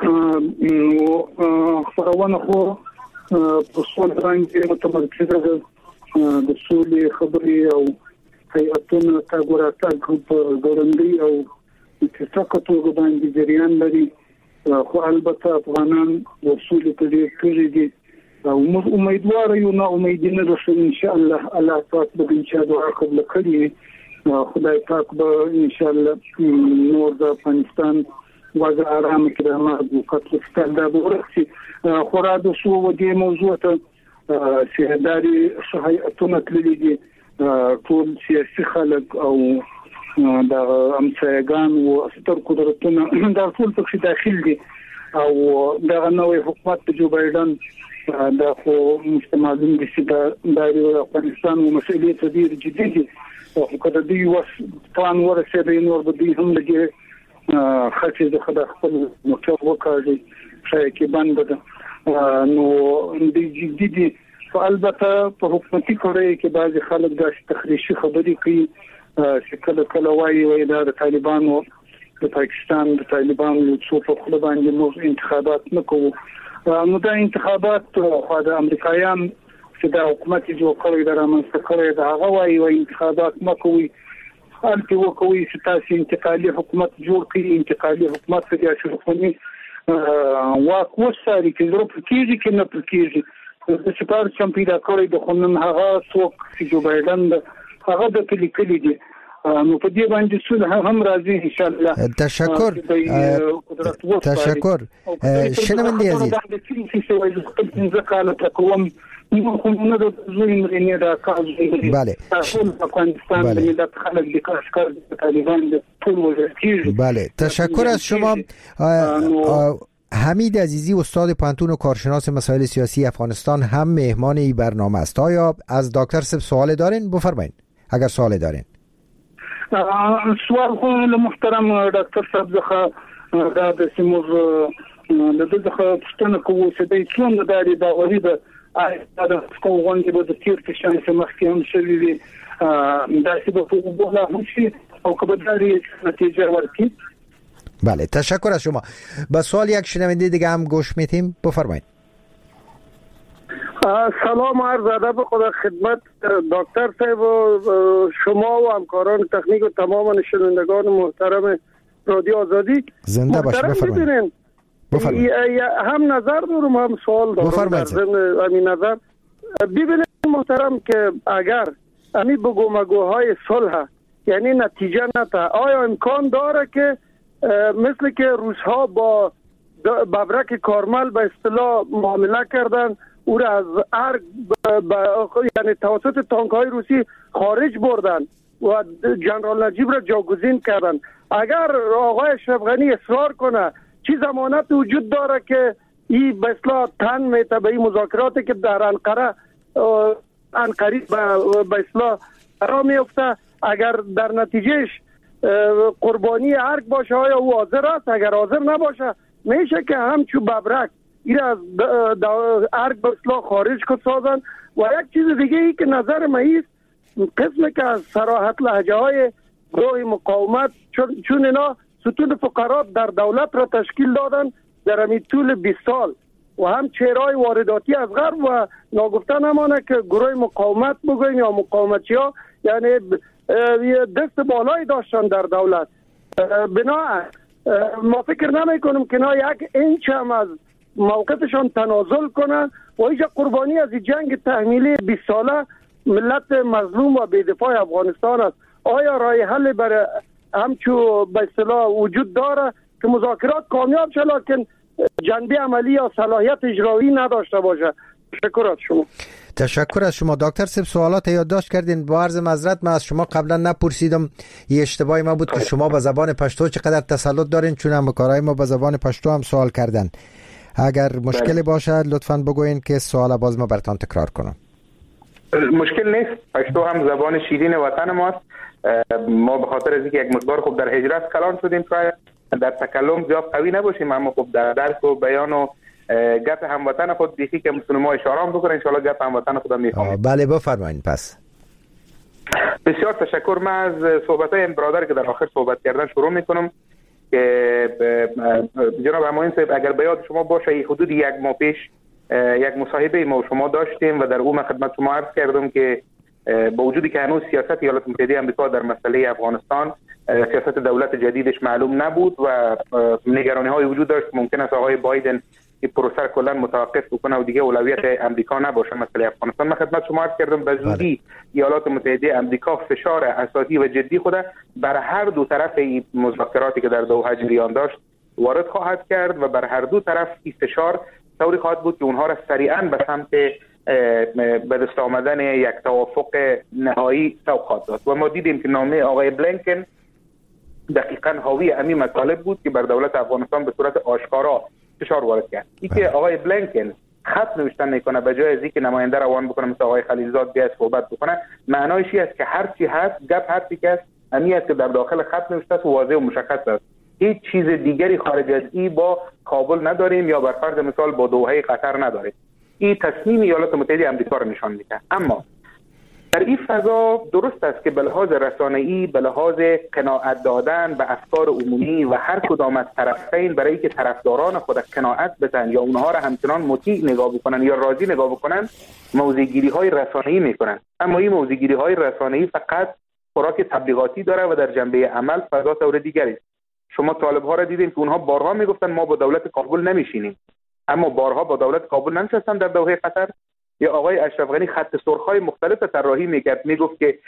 خبرونه خو په څول باندې متمرکزه ده د سولې خبرې او هیئتونه تاګوراتګ په ګورندي او اتفاق توګه باندې جریان لري. خو البته افغانان د سولې په دې کې دي او امیدوار یو نه امیدینه ده ان شاء الله پاک به ان شاء الله قبل کړي. خدای پاک به ان شاء الله نور د افغانستان وضع آرام کړي ما د قتل ستل د ورسي خورا د سو و دې موضوع ته سیاداري صحیحتونه کړلي دي ټول سیاسي خلک او د امسایګان او ستر قدرتونه دا ټول په داخل دي او دا نوې حکومت جو بایدن دا خو مستمعين دي چې د افغانستان او مسئلې ته ډیر جدي دي او کله دوی وس پلان ورسېږي نور به دوی هم لګي خاصه د خپل موټر وکړي چې باندې ده نو د جدي البته په حکومتي کوریا کې بعضي خلک د تخریشي خبرې کوي چې کله وایي دا د طالبانو د پاکستان د طالبانو څو په خپل باندې موږ انتخابات نکوو. نو دا انتخابات خو د امریکایان چې د حکومت جوړ کړی د رامنځته کړی دا هغه وایي انتخابات مکوي البته وکوي چې تاسو انتقالي حکومت جوړ کړئ. انتقالي حکومت د حکومتي واک وساري کې ضرورت کیږي کې نه کیږي د سپار چمپیدا کړی د خنن هغه څوک چې جو بایدن هغه د کلی دي نو په دې باندې څه هم راځي ان شاء الله. تشکر شنونده عزیز. بله بله تشکر از شما. حمید عزیزی استاد پانتون و کارشناس مسائل سیاسی افغانستان هم مهمان این برنامه است. آیا از دکتر صاحب سوال دارین؟ بفرمایید اگر سوال دارین. سوال خو محترم ډاکټر صاحب زخه دا د سیمور د دغه پښتنه کوو چې د څومره داري دا غریبه دا کوون کې د تیر په شان چې مخکې هم شوی دی دا چې په بوله هوشي او کبداري نتیجه ورکړي. بله تشکر از شما. با سوال یک شنونده دیگه هم گوش میتیم، بفرمایید. سلام عرض ادب خدا خدمت دکتر صاحب و شما و همکاران تکنیک و تمام شنوندگان محترم رادیو آزادی. زنده باش. بفرمایید. هم نظر دارم هم سوال دارم. بفرمایید. همین نظر ببینید محترم که اگر امی بگومگوهای صلح یعنی نتیجه نتا آیا امکان داره که مثل که روس‌ها با ببرک کارمل به اصطلاح معامله کردن او را از ارگ یعنی توسط تانک‌های روسی خارج بردن و جنرال نجیب را جاگزین کردن. اگر آقای اشرف غنی اصرار کنه چی ضمانت وجود داره که این به اصطلاح تن میته به این مذاکراتی که در انقره به اصطلاح قرار میفته، اگر در نتیجهش قربانی ارگ باشه آیا او حاضر است؟ اگر حاضر نباشه میشه که همچون ببرک این از ارگ به اصطلاح خارج کد سازن. و یک چیز دیگه ای که نظر من است، قسم که از صراحت لهجه های گروه مقاومت چون اینا ستون فقرات در دولت را تشکیل دادن در همین طول 20 سال و هم چهرهای وارداتی از غرب و ناگفته نمانه که گروه مقاومت بگویم یا مقاومتی ها یعنی دست بالایی داشتن در دولت. بنابراین ما فکر نمی کنم که اینا یک اینچ هم از موقفشان تنازل کنن و اینجا قربانی از این جنگ تحمیلی 20 ساله ملت مظلوم و بی‌دفاع افغانستان است. آیا راه حل برای همچو به اصطلاح وجود داره که مذاکرات کامیاب شه لکن جنبه عملی یا صلاحیت اجرایی نداشته باشه؟ تشکر از شما. تشکر از شما دکتر صاحب. سوالات یادداشت کردین. با عرض معذرت من از شما قبلا نپرسیدم، یه اشتباهی ما بود که شما به زبان پشتو چقدر تسلط دارین، چون همکارای ما به زبان پشتو هم سوال کردن. اگر مشکلی باشه لطفاً بگوین که سوال باز ما براتون تکرار کنم. مشکل نیست، پشتو هم زبان شیرین وطن ماست. ما به خاطر از اینکه یک مقدار خوب در هجرت کلان شدیم شاید در تکلم زیاد قوی نباشیم، اما خب در درک و بیان و گپ هموطن خود دیگه که مسلمان ما اشاره هم بکنه ان شاء الله گپ هموطن خودم میفهمید. بله بفرمایید. پس بسیار تشکر. من از صحبت‌های این برادر که در آخر صحبت کردن شروع میکنم که جناب امین صاحب اگر به یاد شما باشه حدود یک ماه پیش یک مصاحبه ما و شما داشتیم و در اون خدمت شما عرض کردم که با وجودی که هنوز سیاست ایالات متحده آمریکا در مسئله افغانستان سیاست دولت جدیدش معلوم نبود و نگرانی‌های وجود داشت ممکن است آقای بایدن این پروسه کلا متوقف بکنه و دیگه اولویت آمریکا نباشه مسئله افغانستان. من خدمت شما عرض کردم به زودی ایالات متحده آمریکا فشار اساسی و جدی خود بر هر دو طرف این مذاکراتی که در دوحه جریان داشت وارد خواهد کرد و بر هر دو طرف این فشار طوری خواهد بود که اونها را سریعا به سمت به دست آمدن یک توافق نهایی سوق خواهد داد. و ما دیدیم که نامه آقای بلینکن دقیقاً حاوی همین مطالب بود که بر دولت افغانستان به صورت آشکارا فشار وارد کرد. این که آقای بلینکن خط نوشتن میکنه به جای از اینکه نماینده روان بکنه مثل آقای خلیلزاد بیاد صحبت بکنه، معنایش این است که هر چی هست گپ حرفی که است همین است که در داخل خط نوشته است و واضح و مشخص است. هیچ چیز دیگری خارج از این با کابل نداریم یا بر فرض مثال با دوحه قطر نداریم. این تصمیم ایالات متحده آمریکا را نشان میده. اما در این فضا درست است که به لحاظ رسانه‌ای، به لحاظ قناعت دادن به افکار عمومی و هر کدام از طرفین برای که طرفداران خود قناعت بدن یا اونها را همچنان مطیع نگاه بکنن یا راضی نگاه بکنن موضع‌گیری‌های رسانه‌ای میکنن. اما این موضع‌گیری‌های رسانه‌ای فقط خوراک تبلیغاتی داره و در جنبه عمل فضا طور دیگری است. شما طالب‌ها را دیدین که اونها بارها میگفتن ما با دولت کابل نمیشینیم، اما بارها با دولت کابل ننشستن در دوحه قطر. یا آقای اشرف غنی خط سرخ‌های مختلف طراحی می‌کرد، میگفت که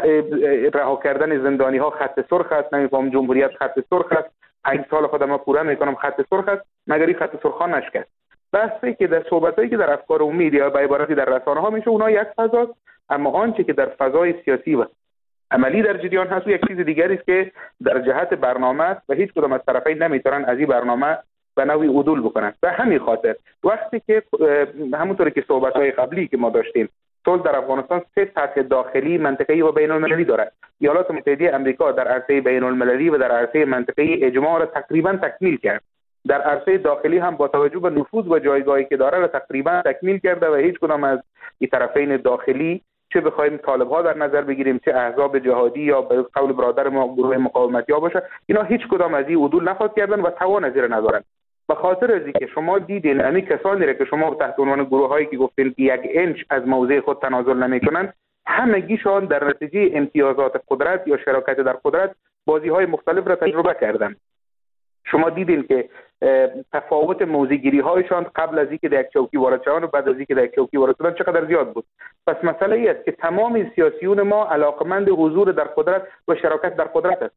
رها کردن زندانی‌ها خط سرخ است، نمی‌فهم جمهوریت خط سرخ است، 5 سال خودم پورا می‌کنم خط سرخ است، مگر این خط سرخ‌ها نشکست. بحثی که در صحبتایی که در افکار عمومی یا به عبارتی در رسانه‌ها میشه اونها یک فضاست، اما آنچه که در فضای سیاسی و عملی در جریان هست یک چیز دیگری است که در جهت برنامه است و هیچ کدام از طرفین نمی‌تونن از این برنامه به نوعی عدول بکنن. به همین خاطر وقتی که همونطوری که صحبت‌های قبلی که ما داشتیم صلح در افغانستان 3 سطح داخلی، منطقه‌ای و بین‌المللی داره. ایالات متحده آمریکا در عرصه بین‌المللی و در عرصه منطقه‌ای اجماع را تقریبا تکمیل کرد. در عرصه داخلی هم با توجه به نفوذ و جایگاهی که داره را تقریبا تکمیل کرده و هیچ کدام از این طرفین داخلی چه بخوایم طالب‌ها در نظر بگیریم چه احزاب جهادی یا به قول برادر ما گروه مقاومتی‌ها باشه، اینا هیچ کدام از این عدول نخواهد کردن و توان از این ندارن. به خاطر از اینکه شما دیدین همین کسانی را که شما تحت عنوان گروه‌هایی که گفتین که 1 اینچ از موضع خود تنازل نمی‌کنن، همگیشان در نتیجه امتیازات قدرت یا شراکت در قدرت بازی‌های مختلف را تجربه کردن. شما دیدین که تفاوت موضع‌گیری‌هایشان قبل از اینکه در یک چوکی وارد شوند و بعد از اینکه در یک چوکی وارد شدن چقدر زیاد بود. پس مسئله ای است که تمام سیاسیون ما علاقمند حضور در قدرت و شراکت در قدرت هستند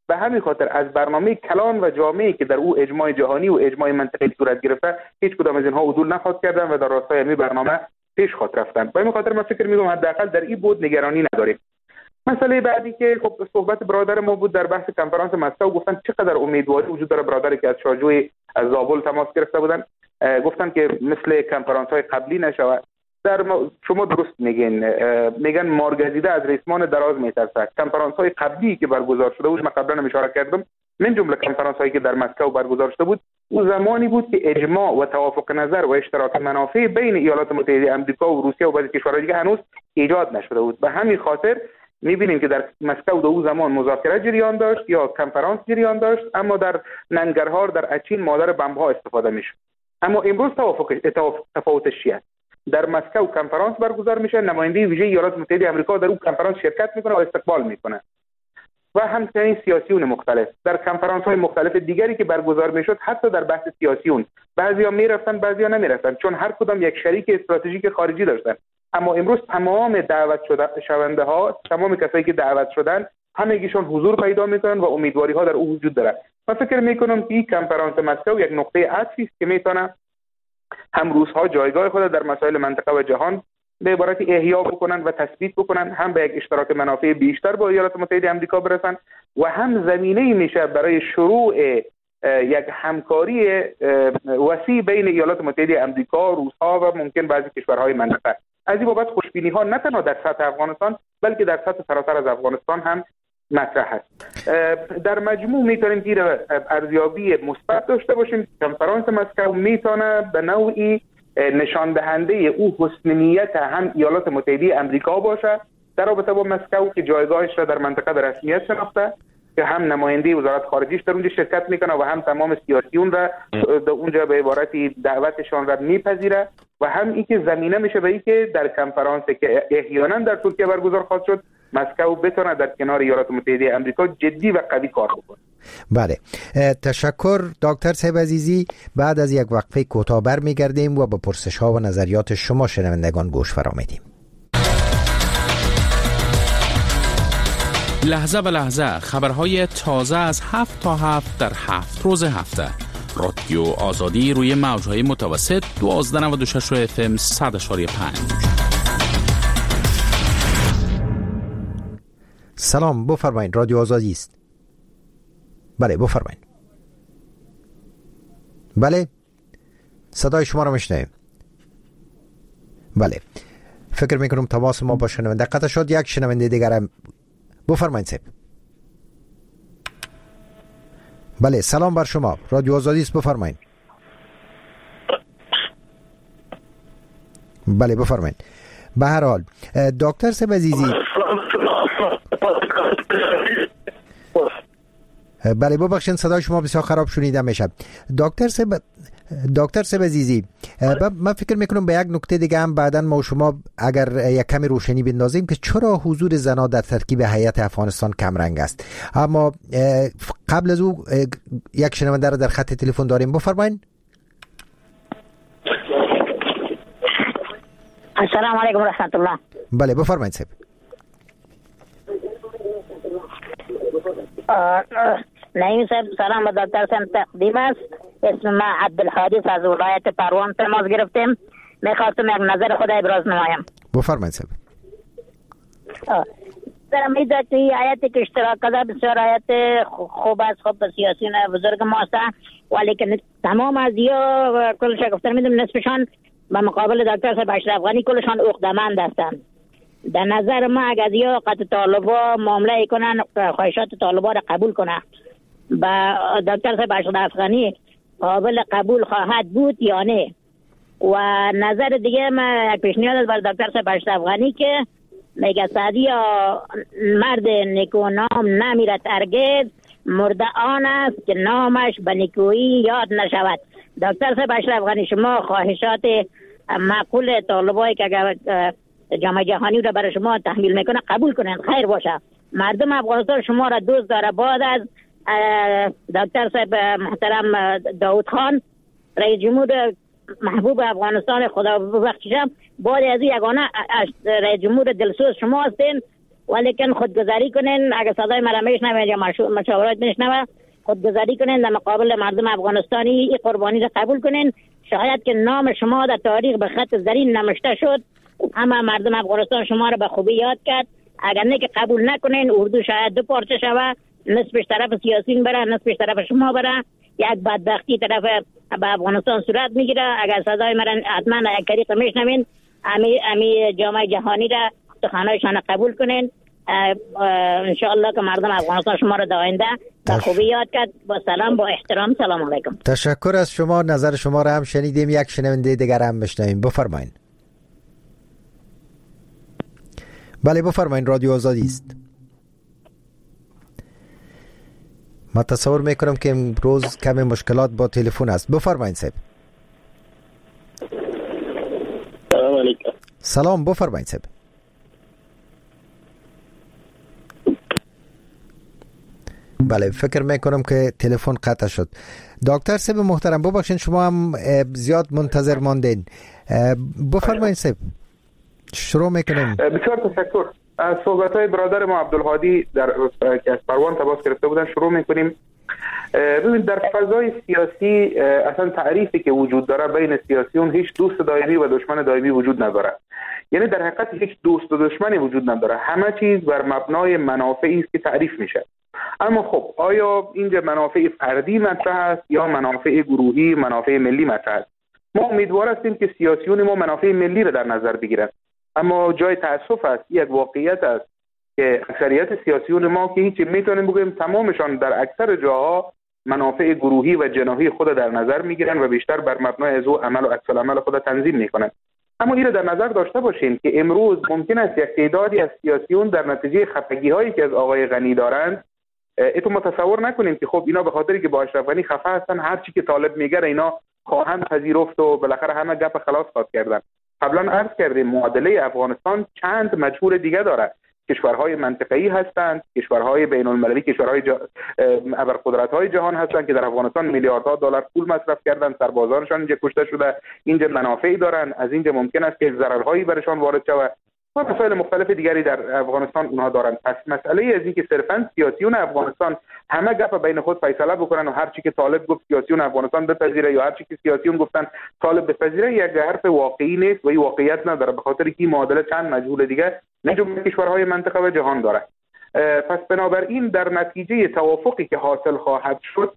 به همین خاطر از برنامه کلان و جامعی که در او اجماع جهانی و اجماع منطقه‌ای صورت گرفته هیچ کدام از اینها عدول نخواست کردن و در راستای همین برنامه پیش خواهد رفتن. به همین خاطر من فکر می‌کنم حداقل در این بود نگرانی نداریم. مسئله بعدی که خب صحبت برادر ما بود در بحث کنفرانس مسکو، گفتن چقدر امیدواری وجود داره. برادری که از شاجوی از زابل تماس گرفته بودن گفتن که مثل کنفرانس‌های قبلی نشود. شما درست میگن مارگزیده از ریسمان دراز میترسه. کنفرانس‌های قبلی که برگزار شده بود، من قبلا اشاره کردم، من جمله کنفرانس‌هایی که در مسکو برگزار شده بود، او زمانی بود که اجماع و توافق نظر و اشتراک منافع بین ایالات متحده آمریکا و روسیه و بعضی کشورهای دیگه هنوز ایجاد نشده بود. به همین خاطر می‌بینیم که در مسکو در اون زمان مذاکره جریان داشت یا کنفرانس جریان داشت، اما در ننگرهار در اچین مادر بمب‌ها استفاده میشه. اما امروز تفاوتش چیه؟ در مسکو کنفرانس برگزار میشه، نماینده ویژه ایالات متحده آمریکا در اون کنفرانس شرکت میکنه و استقبال میکنه و همچنین سیاسیون مختلف در کنفرانس‌های مختلف دیگری که برگزار میشد. حتی در بحث سیاسیون بعضیا میرفتن بعضیا نمیرفتن، چون هر کدام یک شریک استراتژیک خارجی داشتن. اما امروز تمام دعوت شونده ها، تمام کسایی که دعوت شدن، همگیشون حضور پیدا میکنن و امیدواری ها در او وجود داره. من فکر میکنم که این کنفرانس مسکو یک نقطه عطفی است که میتونه هم روس‌ها جایگاه خود در مسائل منطقه و جهان به عبارت احیا بکنن و تثبیت بکنن، هم به یک اشتراک منافع بیشتر با ایالات متحده آمریکا برسن و هم زمینه‌ای میشه برای شروع یک همکاری وسیع بین ایالات متحده آمریکا، روس‌ها و ممکن بعضی کشورهای منطقه. از این بابت خوشبینی‌ها نه تنها در سطح افغانستان بلکه در سطح سراسر از افغانستان هم مطرح است. در مجموع میتونیم که ارزیابی مثبت داشته باشیم. کنفرانس مسکو میتونه به نوعی نشان دهنده او حسن نیت هم ایالات متحده آمریکا باشه در رابطه با مسکو که جایگاهش را در منطقه به رسمیت شناخته، که هم نماینده وزارت خارجیش در اونجا شرکت میکنه و هم تمام سیاسیون را در اونجا به عبارتی دعوتشان را میپذیره و هم این که زمینه میشه به این که در کنفرانس که احیانا در ترکیه برگزار خواهد شد مسکو بتونه در کنار ایالات متحده آمریکا جدی و قوی کار بکنه. بله، تشکر دکتر صاحب عزیزی. بعد از یک وقفه کوتاه برمیگردیم و به پرسش ها و نظریات شما شنوندگان گوش فرا میدیم. لحظه به لحظه خبرهای تازه از 7 تا 7 در 7 روز هفته. رادیو آزادی روی موجهای متوسط 1296 FM 100.5. سلام، بفرمایید. رادیو آزادی است. بله بفرمایید. بله، صدای شما رو میشنویم. بله، فکر میکنم تماس ما با شنونده قطع شد. یک شنونده دیگر هم بفرمایید صاحب. بله، سلام بر شما. رادیو آزادی است، بفرمایید. بله بفرمایید. به هر حال دکتر صاحب عزیزی، بله ببخشید صدای شما بسیار خراب شنیده میشه. دکتر صاحب عزیزی، من فکر میکنم به یک نکته دیگه هم بعداً ما و شما اگر یک کمی روشنی بندازیم که چرا حضور زنان در ترکیب هیئت افغانستان کمرنگ است. اما قبل از او یک شنونده را در خط تلفن داریم. بفرمایید. السلام علیکم و رحمت الله. بله بفرمایید صاحب. نعیم صاحب، سلام به دکتر صاحب تقدیم است. اسم من عبدالحادث از ولایت پروان تماس گرفتیم. میخواستم یک نظر خود ابراز نمایم. بفرمایید صاحب. در امید که این آیت که اشتراک کرده بسیار آیت خوب است، خوب سیاسیون بزرگ ما است، ولی که تمام از یا کلش گفتن میدونم نصفشان به مقابل دکتر صاحب اشرف غنی کلشان عقده‌مند هستند. در نظر ما اگر یا قطع طالبا معامله کنن، خواهشات طالبا را قبول کنن، با دکتر صاحب اشرف غنی قابل قبول خواهد بود یا نه؟ و نظر دیگه ما یک پیشنهاد بر دکتر صاحب اشرف غنی که میگه سعدی مرد نیکونام نمیرد هرگز، مرده آن است که نامش به نیکویی یاد نشود. دکتر صاحب اشرف غنی، شما خواهشات معقول طالبایی که جامعه جهانی رو برای شما تحمیل میکنه قبول کنن، خیر باشه. مردم افغانستان شما را دوست داره. بعد از دکتر صاحب محترم داود خان رئیس جمهور محبوب افغانستان، خدا ببخشیدم، بعد از یگانه رئیس جمهور دلسوز شما هستین ولیکن خودگذاری کنین. اگر صدای مرا میشنوید یا مشاورات میشنوید، خودگذاری کنین در مقابل مردم افغانستانی. این قربانی را قبول کنین. شاید که نام شما در تاریخ به خط زرین نوشته شد، اما مردم افغانستان شما را به خوبی یاد کرد. اگر نه که قبول نکنین، اردو شاید دو پارچه شود، نصفش طرف سیاسیون بره، نصفش طرف شما بره. یک بدبختی طرف به افغانستان صورت میگیره. اگر صدای مرا حتما یک طریق میشنوین، امی جامعه جهانی را سخنانشان قبول کنین. انشاءالله که مردم افغانستان شما را در آینده به خوبی یاد کرد. با سلام، با احترام، سلام علیکم. تشکر از شما. نظر شما را هم شنیدیم. یک شنونده دیگر هم بشنویم. بفرمایین. بله بفرمایین، رادیو آزادی است. ما تصور میکنم که امروز کمی مشکلات با تلفن است. بفرمایید صاحب. سلام علیکم. سلام، بفرمایید صاحب. بله فکر میکنم که تلفن قطع شد. دکتر صاحب محترم ببخشید شما هم زیاد منتظر ماندین. بفرمایید صاحب، شروع میکنیم. بسیار تشکر. از صحبت‌های برادر ما عبدالهادی که از پروان تماس گرفته بودن شروع میکنیم. ببینید در فضای سیاسی اصلا تعریفی که وجود داره بین سیاسیون هیچ دوست دائمی و دشمن دائمی وجود نداره. یعنی در حقیقت هیچ دوست و دشمنی وجود نداره. همه چیز بر مبنای منافعی است که تعریف میشه. اما خب آیا اینجا منافع فردی مطرح است یا منافع گروهی، منافع ملی مطرح است؟ ما امیدوار هستیم که سیاسیون ما منافع ملی را در نظر بگیرند. اما جای تأسف است، یک واقعیت است که اکثریت سیاسیون ما که هیچ میتونیم بگویم تمامشان در اکثر جاها منافع گروهی و جناحی خود در نظر میگیرن و بیشتر بر مبنای از او عمل و عکس العمل خود تنظیم میکنن. اما این را در نظر داشته باشیم که امروز ممکن است یک تعدادی از سیاسیون در نتیجه خفگی هایی که از آقای غنی دارند، ایتو متصور نکنیم که خب اینا به خاطری که با اشرف غنی خفه هستن هر چی که طالب میگه اینا خواهند پذیرفت و بالاخره همه گپ خلاص خواهد کردن. قبلا عرض کردیم معادله افغانستان چند مجهول دیگه داره. کشورهای منطقه‌ای هستند، کشورهای بین‌المللی، کشورهای ابرقدرت‌های جهان هستند که در افغانستان میلیاردها دلار پول مصرف کردن، سربازانشان اینجا کشته شده، اینجا منافعی دارن، از اینجا ممکن است که ضررهایی برشان وارد شود و مسائل مختلف دیگری در افغانستان اونها دارن. پس مسئله از این که صرفاً سیاسیون افغانستان همه گپ بین خود فیصله بکنن و هر چی که طالب گفت سیاسیون افغانستان بپذیره یا هر چی که سیاسیون گفتن طالب بپذیره یک حرف واقعی نیست و این واقعیت نداره، به خاطر که این معادله چند مجهول دیگه نجوم کشورهای منطقه و جهان داره. پس بنابراین در نتیجه توافقی که حاصل خواهد شد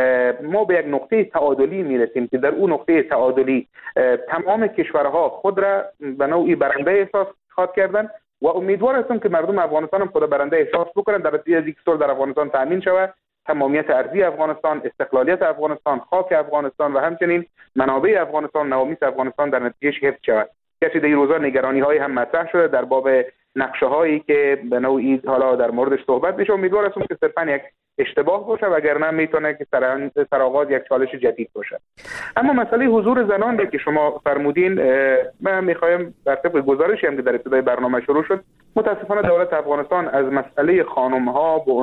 ما به یک نقطه تعادلی میرسیم که در اون نقطه تعادلی تمام کشورها خود را به نوعی برنده احساس خواهد کردن و امیدوار هستم که مردم افغانستان هم خود برنده احساس بکنن در نتیجه از اینکه صلح در افغانستان تامین شود، تمامیت ارضی افغانستان، استقلالیت افغانستان، خاک افغانستان و همچنین منابع افغانستان، نوامیس افغانستان در نتیجه حفظ شود. کسی در این روزا نگرانی های هم مطرح شده در باب نقشه هایی که به نوعی حالا در موردش صحبت میشه. امیدوار هستم که صرفا یک اشتباه باشه وگرنه میتونه که سرآغاز یک چالش جدید باشه. اما مسئله حضور زنان که شما فرمودین، من میخوایم در طبق گزارشی هم که در ابتدای برنامه شروع شد، متاسفانه دولت افغانستان از مسئله خانم ها به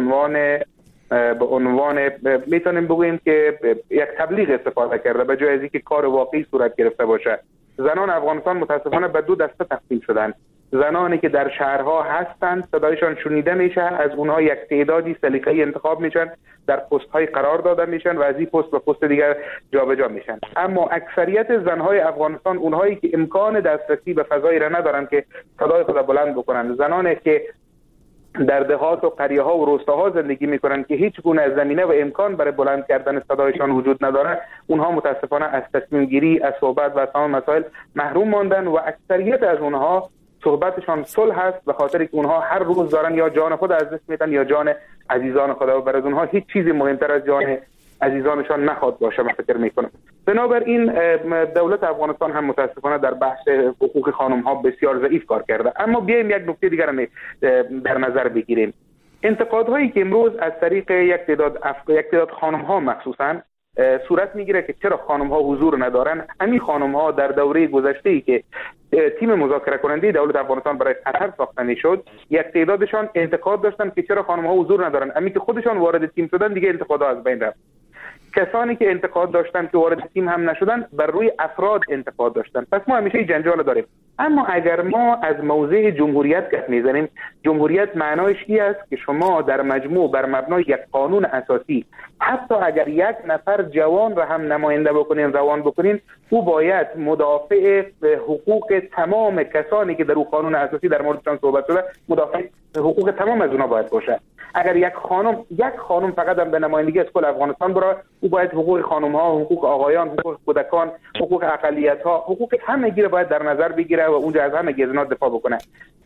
عنوان میتونیم بگوییم که یک تبلیغ استفاده کرده به جای از اینکه کار واقعی صورت گرفته باشه. زنان افغانستان متاسفانه به دو دسته تقسیم شدن. زنانی که در شهرها هستند صدایشان شنیده میشه، از اونها یک تعدادی سلیقه‌ای انتخاب میشن، در پست های قرار داده میشن و از این پست به پست دیگر جابجا میشن. اما اکثریت زنهای افغانستان اونهایی که امکان دسترسی به فضایی را ندارن که صدای خود بلند بکنن، زنانی که در دهات و قریه ها و روستاها زندگی میکنن که هیچ گونه زمینه و امکان برای بلند کردن صدایشان وجود نداره، اونها متاسفانه از تصمیم گیری، از صحبت و تمام مسائل محروم ماندن و اکثریت از اونها صحبتشان صلح هست به خاطر که اونها هر روز دارن یا جان خود از دست میدن یا جان عزیزان خود و برای اونها هیچ چیزی مهمتر از جان عزیزانشان نخواد باشه. من فکر میکنم بنابراین دولت افغانستان هم متاسفانه در بحث حقوق خانم ها بسیار ضعیف کار کرده. اما بیایم یک نکته دیگر هم در نظر بگیریم. انتقادهایی که امروز از طریق یک تعداد خانم ها مخصوصا صورت میگیره که چرا خانم ها حضور ندارن، همین خانم ها در دوره گذشته ای که تیم مذاکره کننده دولت افغانستان برای قطر ساخته میشد یک تعدادشان انتقاد داشتن که چرا خانم ها حضور ندارن، همین که خودشان وارد تیم شدن دیگه انتقادها از بین رفت. کسانی که انتقاد داشتن که وارد تیم هم نشدن بر روی افراد انتقاد داشتن. پس ما همیشه جنجال داریم. اما اگر ما از موضع جمهوریت گپ میزنیم، جمهوریت معنایش این است که شما در مجموع بر مبنای یک قانون اساسی حتی اگر یک نفر جوان را هم نماینده بکنین، روان بکنین، او باید مدافع حقوق تمام کسانی که در اون قانون اساسی در موردشان صحبت شده مدافع حقوق تمام از اونا باید باشه. اگر یک خانم فقط هم به نمایندگی از کل افغانستان برای، او باید حقوق خانم ها، حقوق آقایان، حقوق کودکان، حقوق اقلیت ها، حقوق همگی را باید در نظر بگیره و اونجا از همگی از اینا دفاع بکنه.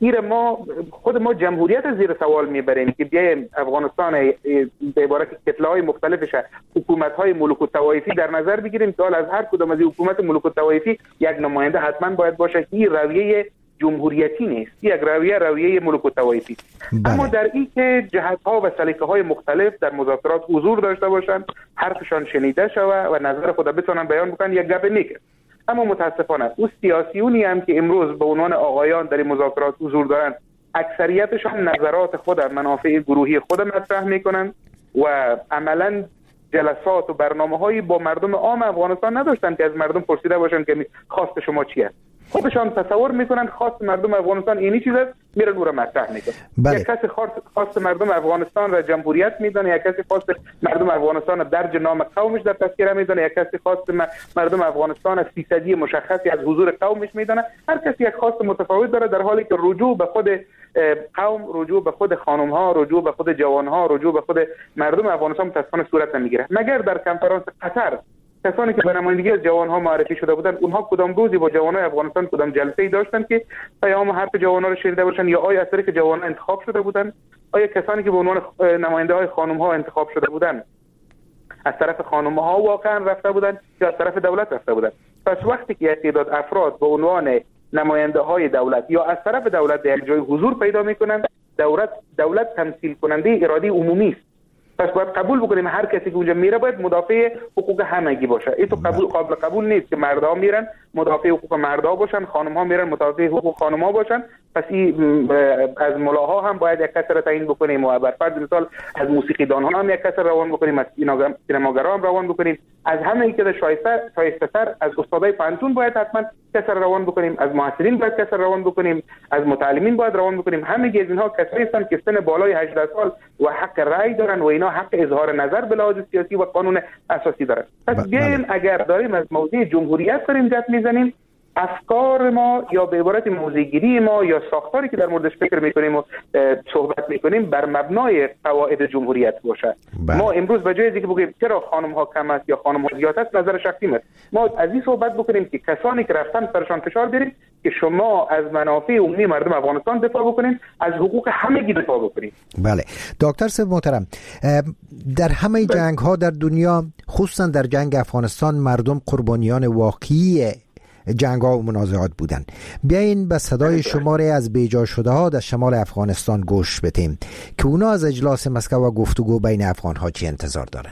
خود ما جمهوریت زیر سوال میبریم که بیایم افغانستان به عبارت کتله‌های مختلفش حکومت‌های ملوک الطوایفی در نظر بگیریم که از هر کدام از این حکومت ملوک الطوایفی یک نماینده حتما باید باشه. این رویه جمهوریتی نیست، یک رویه ملوک الطوایفی. اما در این که جهت‌ها و سلیقه‌های مختلف در مذاکرات حضور داشته باشند، حرفشان شنیده شود و نظر خود بتونن بیان بکنن، یک گپ نیست. اما متاسفانه اون سیاسیونی هم که امروز به عنوان آقایان در مذاکرات حضور دارند، اکثریتشان نظرات خود، منافع گروهی خود مطرح میکنند و عملاً جلسات و برنامه‌هایی با مردم عام افغانستان نداشتن که از مردم پرسیده باشن که خواست شما چیه. خودشان تصور میکنن خواست مردم افغانستان اینی چیز است، میرن اون رو مطرح میکنن. یک کسی خواست مردم افغانستان را جمهوریت میدونه، یک کسی خواست مردم افغانستان را درج نام قومش در تذکره میدونه، یک کسی خواست مردم افغانستان فیصدی مشخصی از حضور قومش میدونه. هر کسی یک خواست متفاوت داره، در حالی که رجوع به خود قوم، رجوع به خود خانم ها، رجوع به خود جوان ها، رجوع به خود مردم افغانستان متاسفانه صورت نمیگیره. مگر در کنفرانس قطر کسانی که به نمایندگی از جوان ها معرفی شده بودن، اونها کدام روزی با جوانای افغانستان کدام جلسه‌ای داشتن که پیام حرف جوان‌ها رو شنیده باشن، یا آیا از طریق جوان‌ها انتخاب شده بودن؟ آیا کسانی که به عنوان نماینده‌های خانم‌ها انتخاب شده بودن از طرف خانم‌ها واقعا رفته بودن یا از طرف دولت رفته بودن؟ پس وقتی که یک تعداد افراد به عنوان نماینده‌های دولت یا از طرف دولت در یک جای حضور پیدا می‌کنند، دولت تمثیل کننده اراده عمومی است. پس باید قبول بکنیم هر کسی که اونجا میره باید مدافع حقوق همگی باشه. این تو قابل قبول نیست که مردها میرن مدافع حقوق مردها باشن، خانم‌ها میرن مدافع حقوق خانم‌ها باشن. پس این از ملاها هم باید یک کس را تعیین بکنیم و بر فرض مثال از موسیقیدان‌ها هم یک کس روان بکنیم، از سینماگران هم روان بکنیم، از همه این که شایسته‌تر از استادای پانتون باید حتما کس را روان بکنیم، از محصلین باید کس را روان بکنیم، از متعلمین باید روان بکنیم. همه اینها کسایی هستند که سن بالای 18 سال و حق رأی دارن و اینا حق اظهار نظر به لحاظ سیاسی و قانون اساسی دارن. پس بیایم اگر داریم از موضوع جمهوریت داریم گپ میزنیم، افکار ما یا به عبارت موضع‌گیری ما یا ساختاری که در موردش فکر میکنیم و صحبت میکنیم بر مبنای قواعد جمهوریت باشه. ما امروز به جای اینکه بگیم چرا خانم ها کم است یا خانم ها زیاد است، نظر شخصی است. ما از این صحبت بکنیم که کسانی که رفتن سرشان فشار بیاریم که شما از منافع عمومی مردم افغانستان دفاع بکنین، از حقوق همگی دفاع بکنین. بله دکتر صاحب محترم، در همه جنگ ها در دنیا، خصوصا در جنگ افغانستان، مردم قربانیان واقعی جنگ ها و منازعات بودن. بیاین به صدای شماره از بیجا شده ها در شمال افغانستان گوش بدیم که اونا از اجلاس مسکو و گفتگو بین افغان ها چی انتظار دارن.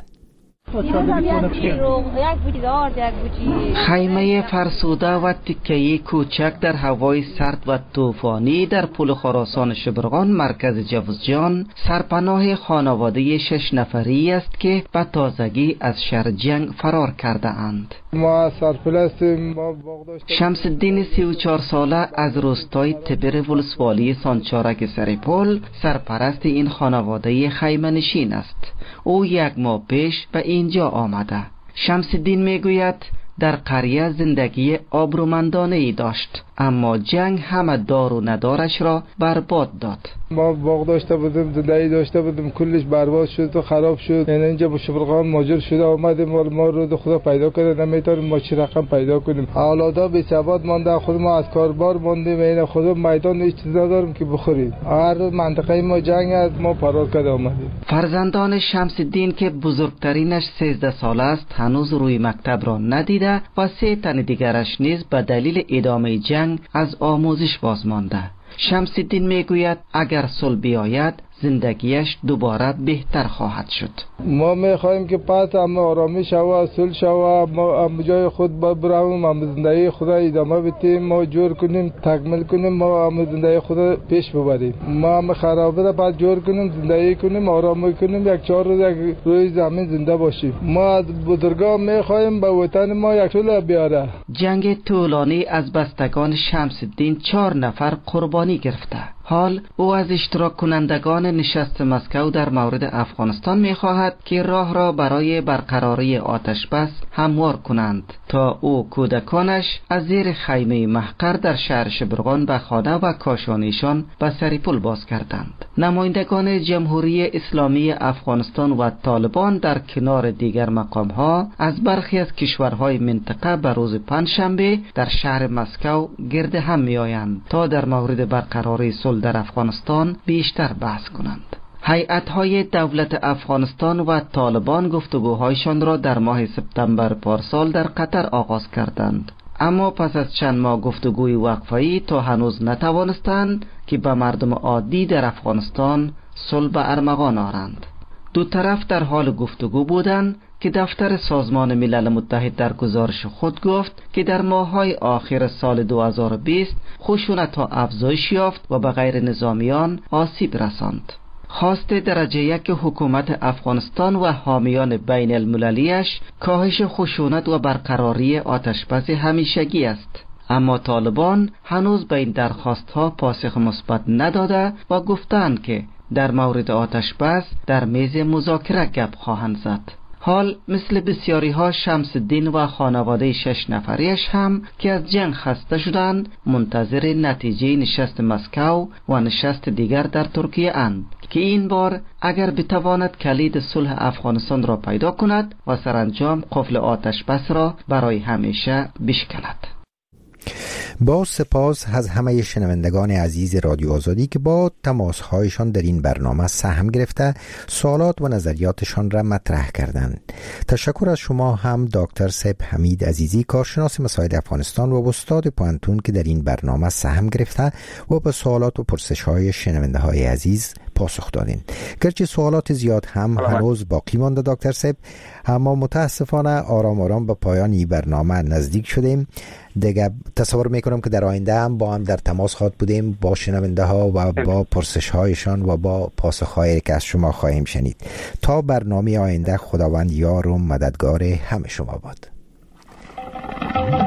خیمه فرسوده و تکه‌ای کوچک در هوای سرد و طوفانی در پل خراسان شبرغان مرکز جوزجان سرپناه خانواده 6 نفری است که به تازگی از شر جنگ فرار کرده اند. ما سرپرست شمس الدین 34 ساله از روستای تبر ولسوالی سانچارک سرپل سرپرست این خانواده خیمه نشین است. او 1 ماه پیش به اینجا آمده. شمس الدین میگوید در قریه زندگی آبرومندانه ای داشت، اما جنگ همه دار و ندارش را برباد داد. ما باغ داشته بودیم، زندگی داشته بودیم، کلش برباد شد و خراب شد. یعنی اینجا با شبرغان ماجر شده آمدیم، ما رو خدا پیدا کرده، نمیتونیم ما چی رقم پیدا کنیم. اولادا بی ثبات مانده، خود ما از کاربار ماندیم، این خدا میدان هیچ چیز نداریم که بخوریم. هر منطقه ما جنگ است، ما فرار کرده آمدیم. فرزندان شمس الدین که بزرگترینش 13 ساله است هنوز روی مکتب را ندیده و 3 تن دیگرش نیز به دلیل ادامه جنگ از آموزش باز مانده. شمس الدین میگوید اگر صلح بیاید زندگیش دوباره بهتر خواهد شد. ما میخوایم که پس هم آرامی شوه، صلح شوه، ما هم جای خود برویم، هم زندگی خود ادامه بدیم، ما جور کنیم، تکمیل کنیم، ما هم زندگی خود پیش ببریم. ما هم خرابه را بعد جور کنیم، زندگی کنیم، آرامی کنیم، یک 4 روز یک روی زمین زنده باشیم. ما از بزرگان میخوایم به وطن ما یک صلح بیاره. جنگ طولانی از بستگان شمس الدین 4 نفر قربانی گرفته. حال او از اشتراک کنندگان نشست مسکو در مورد افغانستان می‌خواهد که راه را برای برقراری آتش بس هموار کنند تا او کودکانش از زیر خیمه محقر در شهر شبرغان به خانه و کاشانیشان به سریپل باز کردند. نمایندگان جمهوری اسلامی افغانستان و طالبان در کنار دیگر مقام‌ها از برخی از کشورهای منطقه به روز پنجشنبه در شهر مسکو گرد هم می‌آیند تا در مورد برقراری صلح در افغانستان بیشتر بحث کنند. هیئت‌های دولت افغانستان و طالبان گفتگوهایشان را در ماه سپتامبر پارسال در قطر آغاز کردند، اما پس از چند ماه گفتگوی وقفه‌ای تا هنوز نتوانستند که به مردم عادی در افغانستان صلح به ارمغان آرند. دو طرف در حال گفتگو بودند که دفتر سازمان ملل متحد در گزارش خود گفت که در ماه‌های آخر سال 2020 خشونت‌ها افزایش یافت و به غیر نظامیان آسیب رساند. خواست درجه 1 حکومت افغانستان و حامیان بین المللیش کاهش خشونت و برقراری آتشبس همیشگی است، اما طالبان هنوز به این درخواست‌ها پاسخ مثبت نداده و گفتند که در مورد آتشبس در میز مذاکره گپ خواهند زد. حال مثل بسیاری ها شمس الدین و خانواده 6 نفریش هم که از جنگ خسته شدند منتظر نتیجه نشست مسکو و نشست دیگر در ترکیه اند که این بار اگر بتواند کلید صلح افغانستان را پیدا کند و سرانجام قفل آتش بس را برای همیشه بشکند. با سپاس از همه شنوندگان عزیز رادیو آزادی که با تماسهایشان در این برنامه سهم گرفته سوالات و نظریاتشان را مطرح کردند. تشکر از شما هم دکتر سیب حمید عزیزی، کارشناس مسائل افغانستان و استاد پوهنتون که در این برنامه سهم گرفته و به سوالات و پرسش‌های شنونده های عزیز پاسخ دادین. گرچه سوالات زیاد هم هنوز باقی مانده دکتر سیب، اما متاسفانه آرام آرام به پایان این برنامه نزدیک شدیم. دیگه تصور میکنم که در آینده هم با هم در تماس خواهد بودیم با شنونده ها و با پرسش هایشان و با پاسخ هایی که از شما خواهیم شنید. تا برنامه آینده، خداوند یار و مددگار همه شما باد.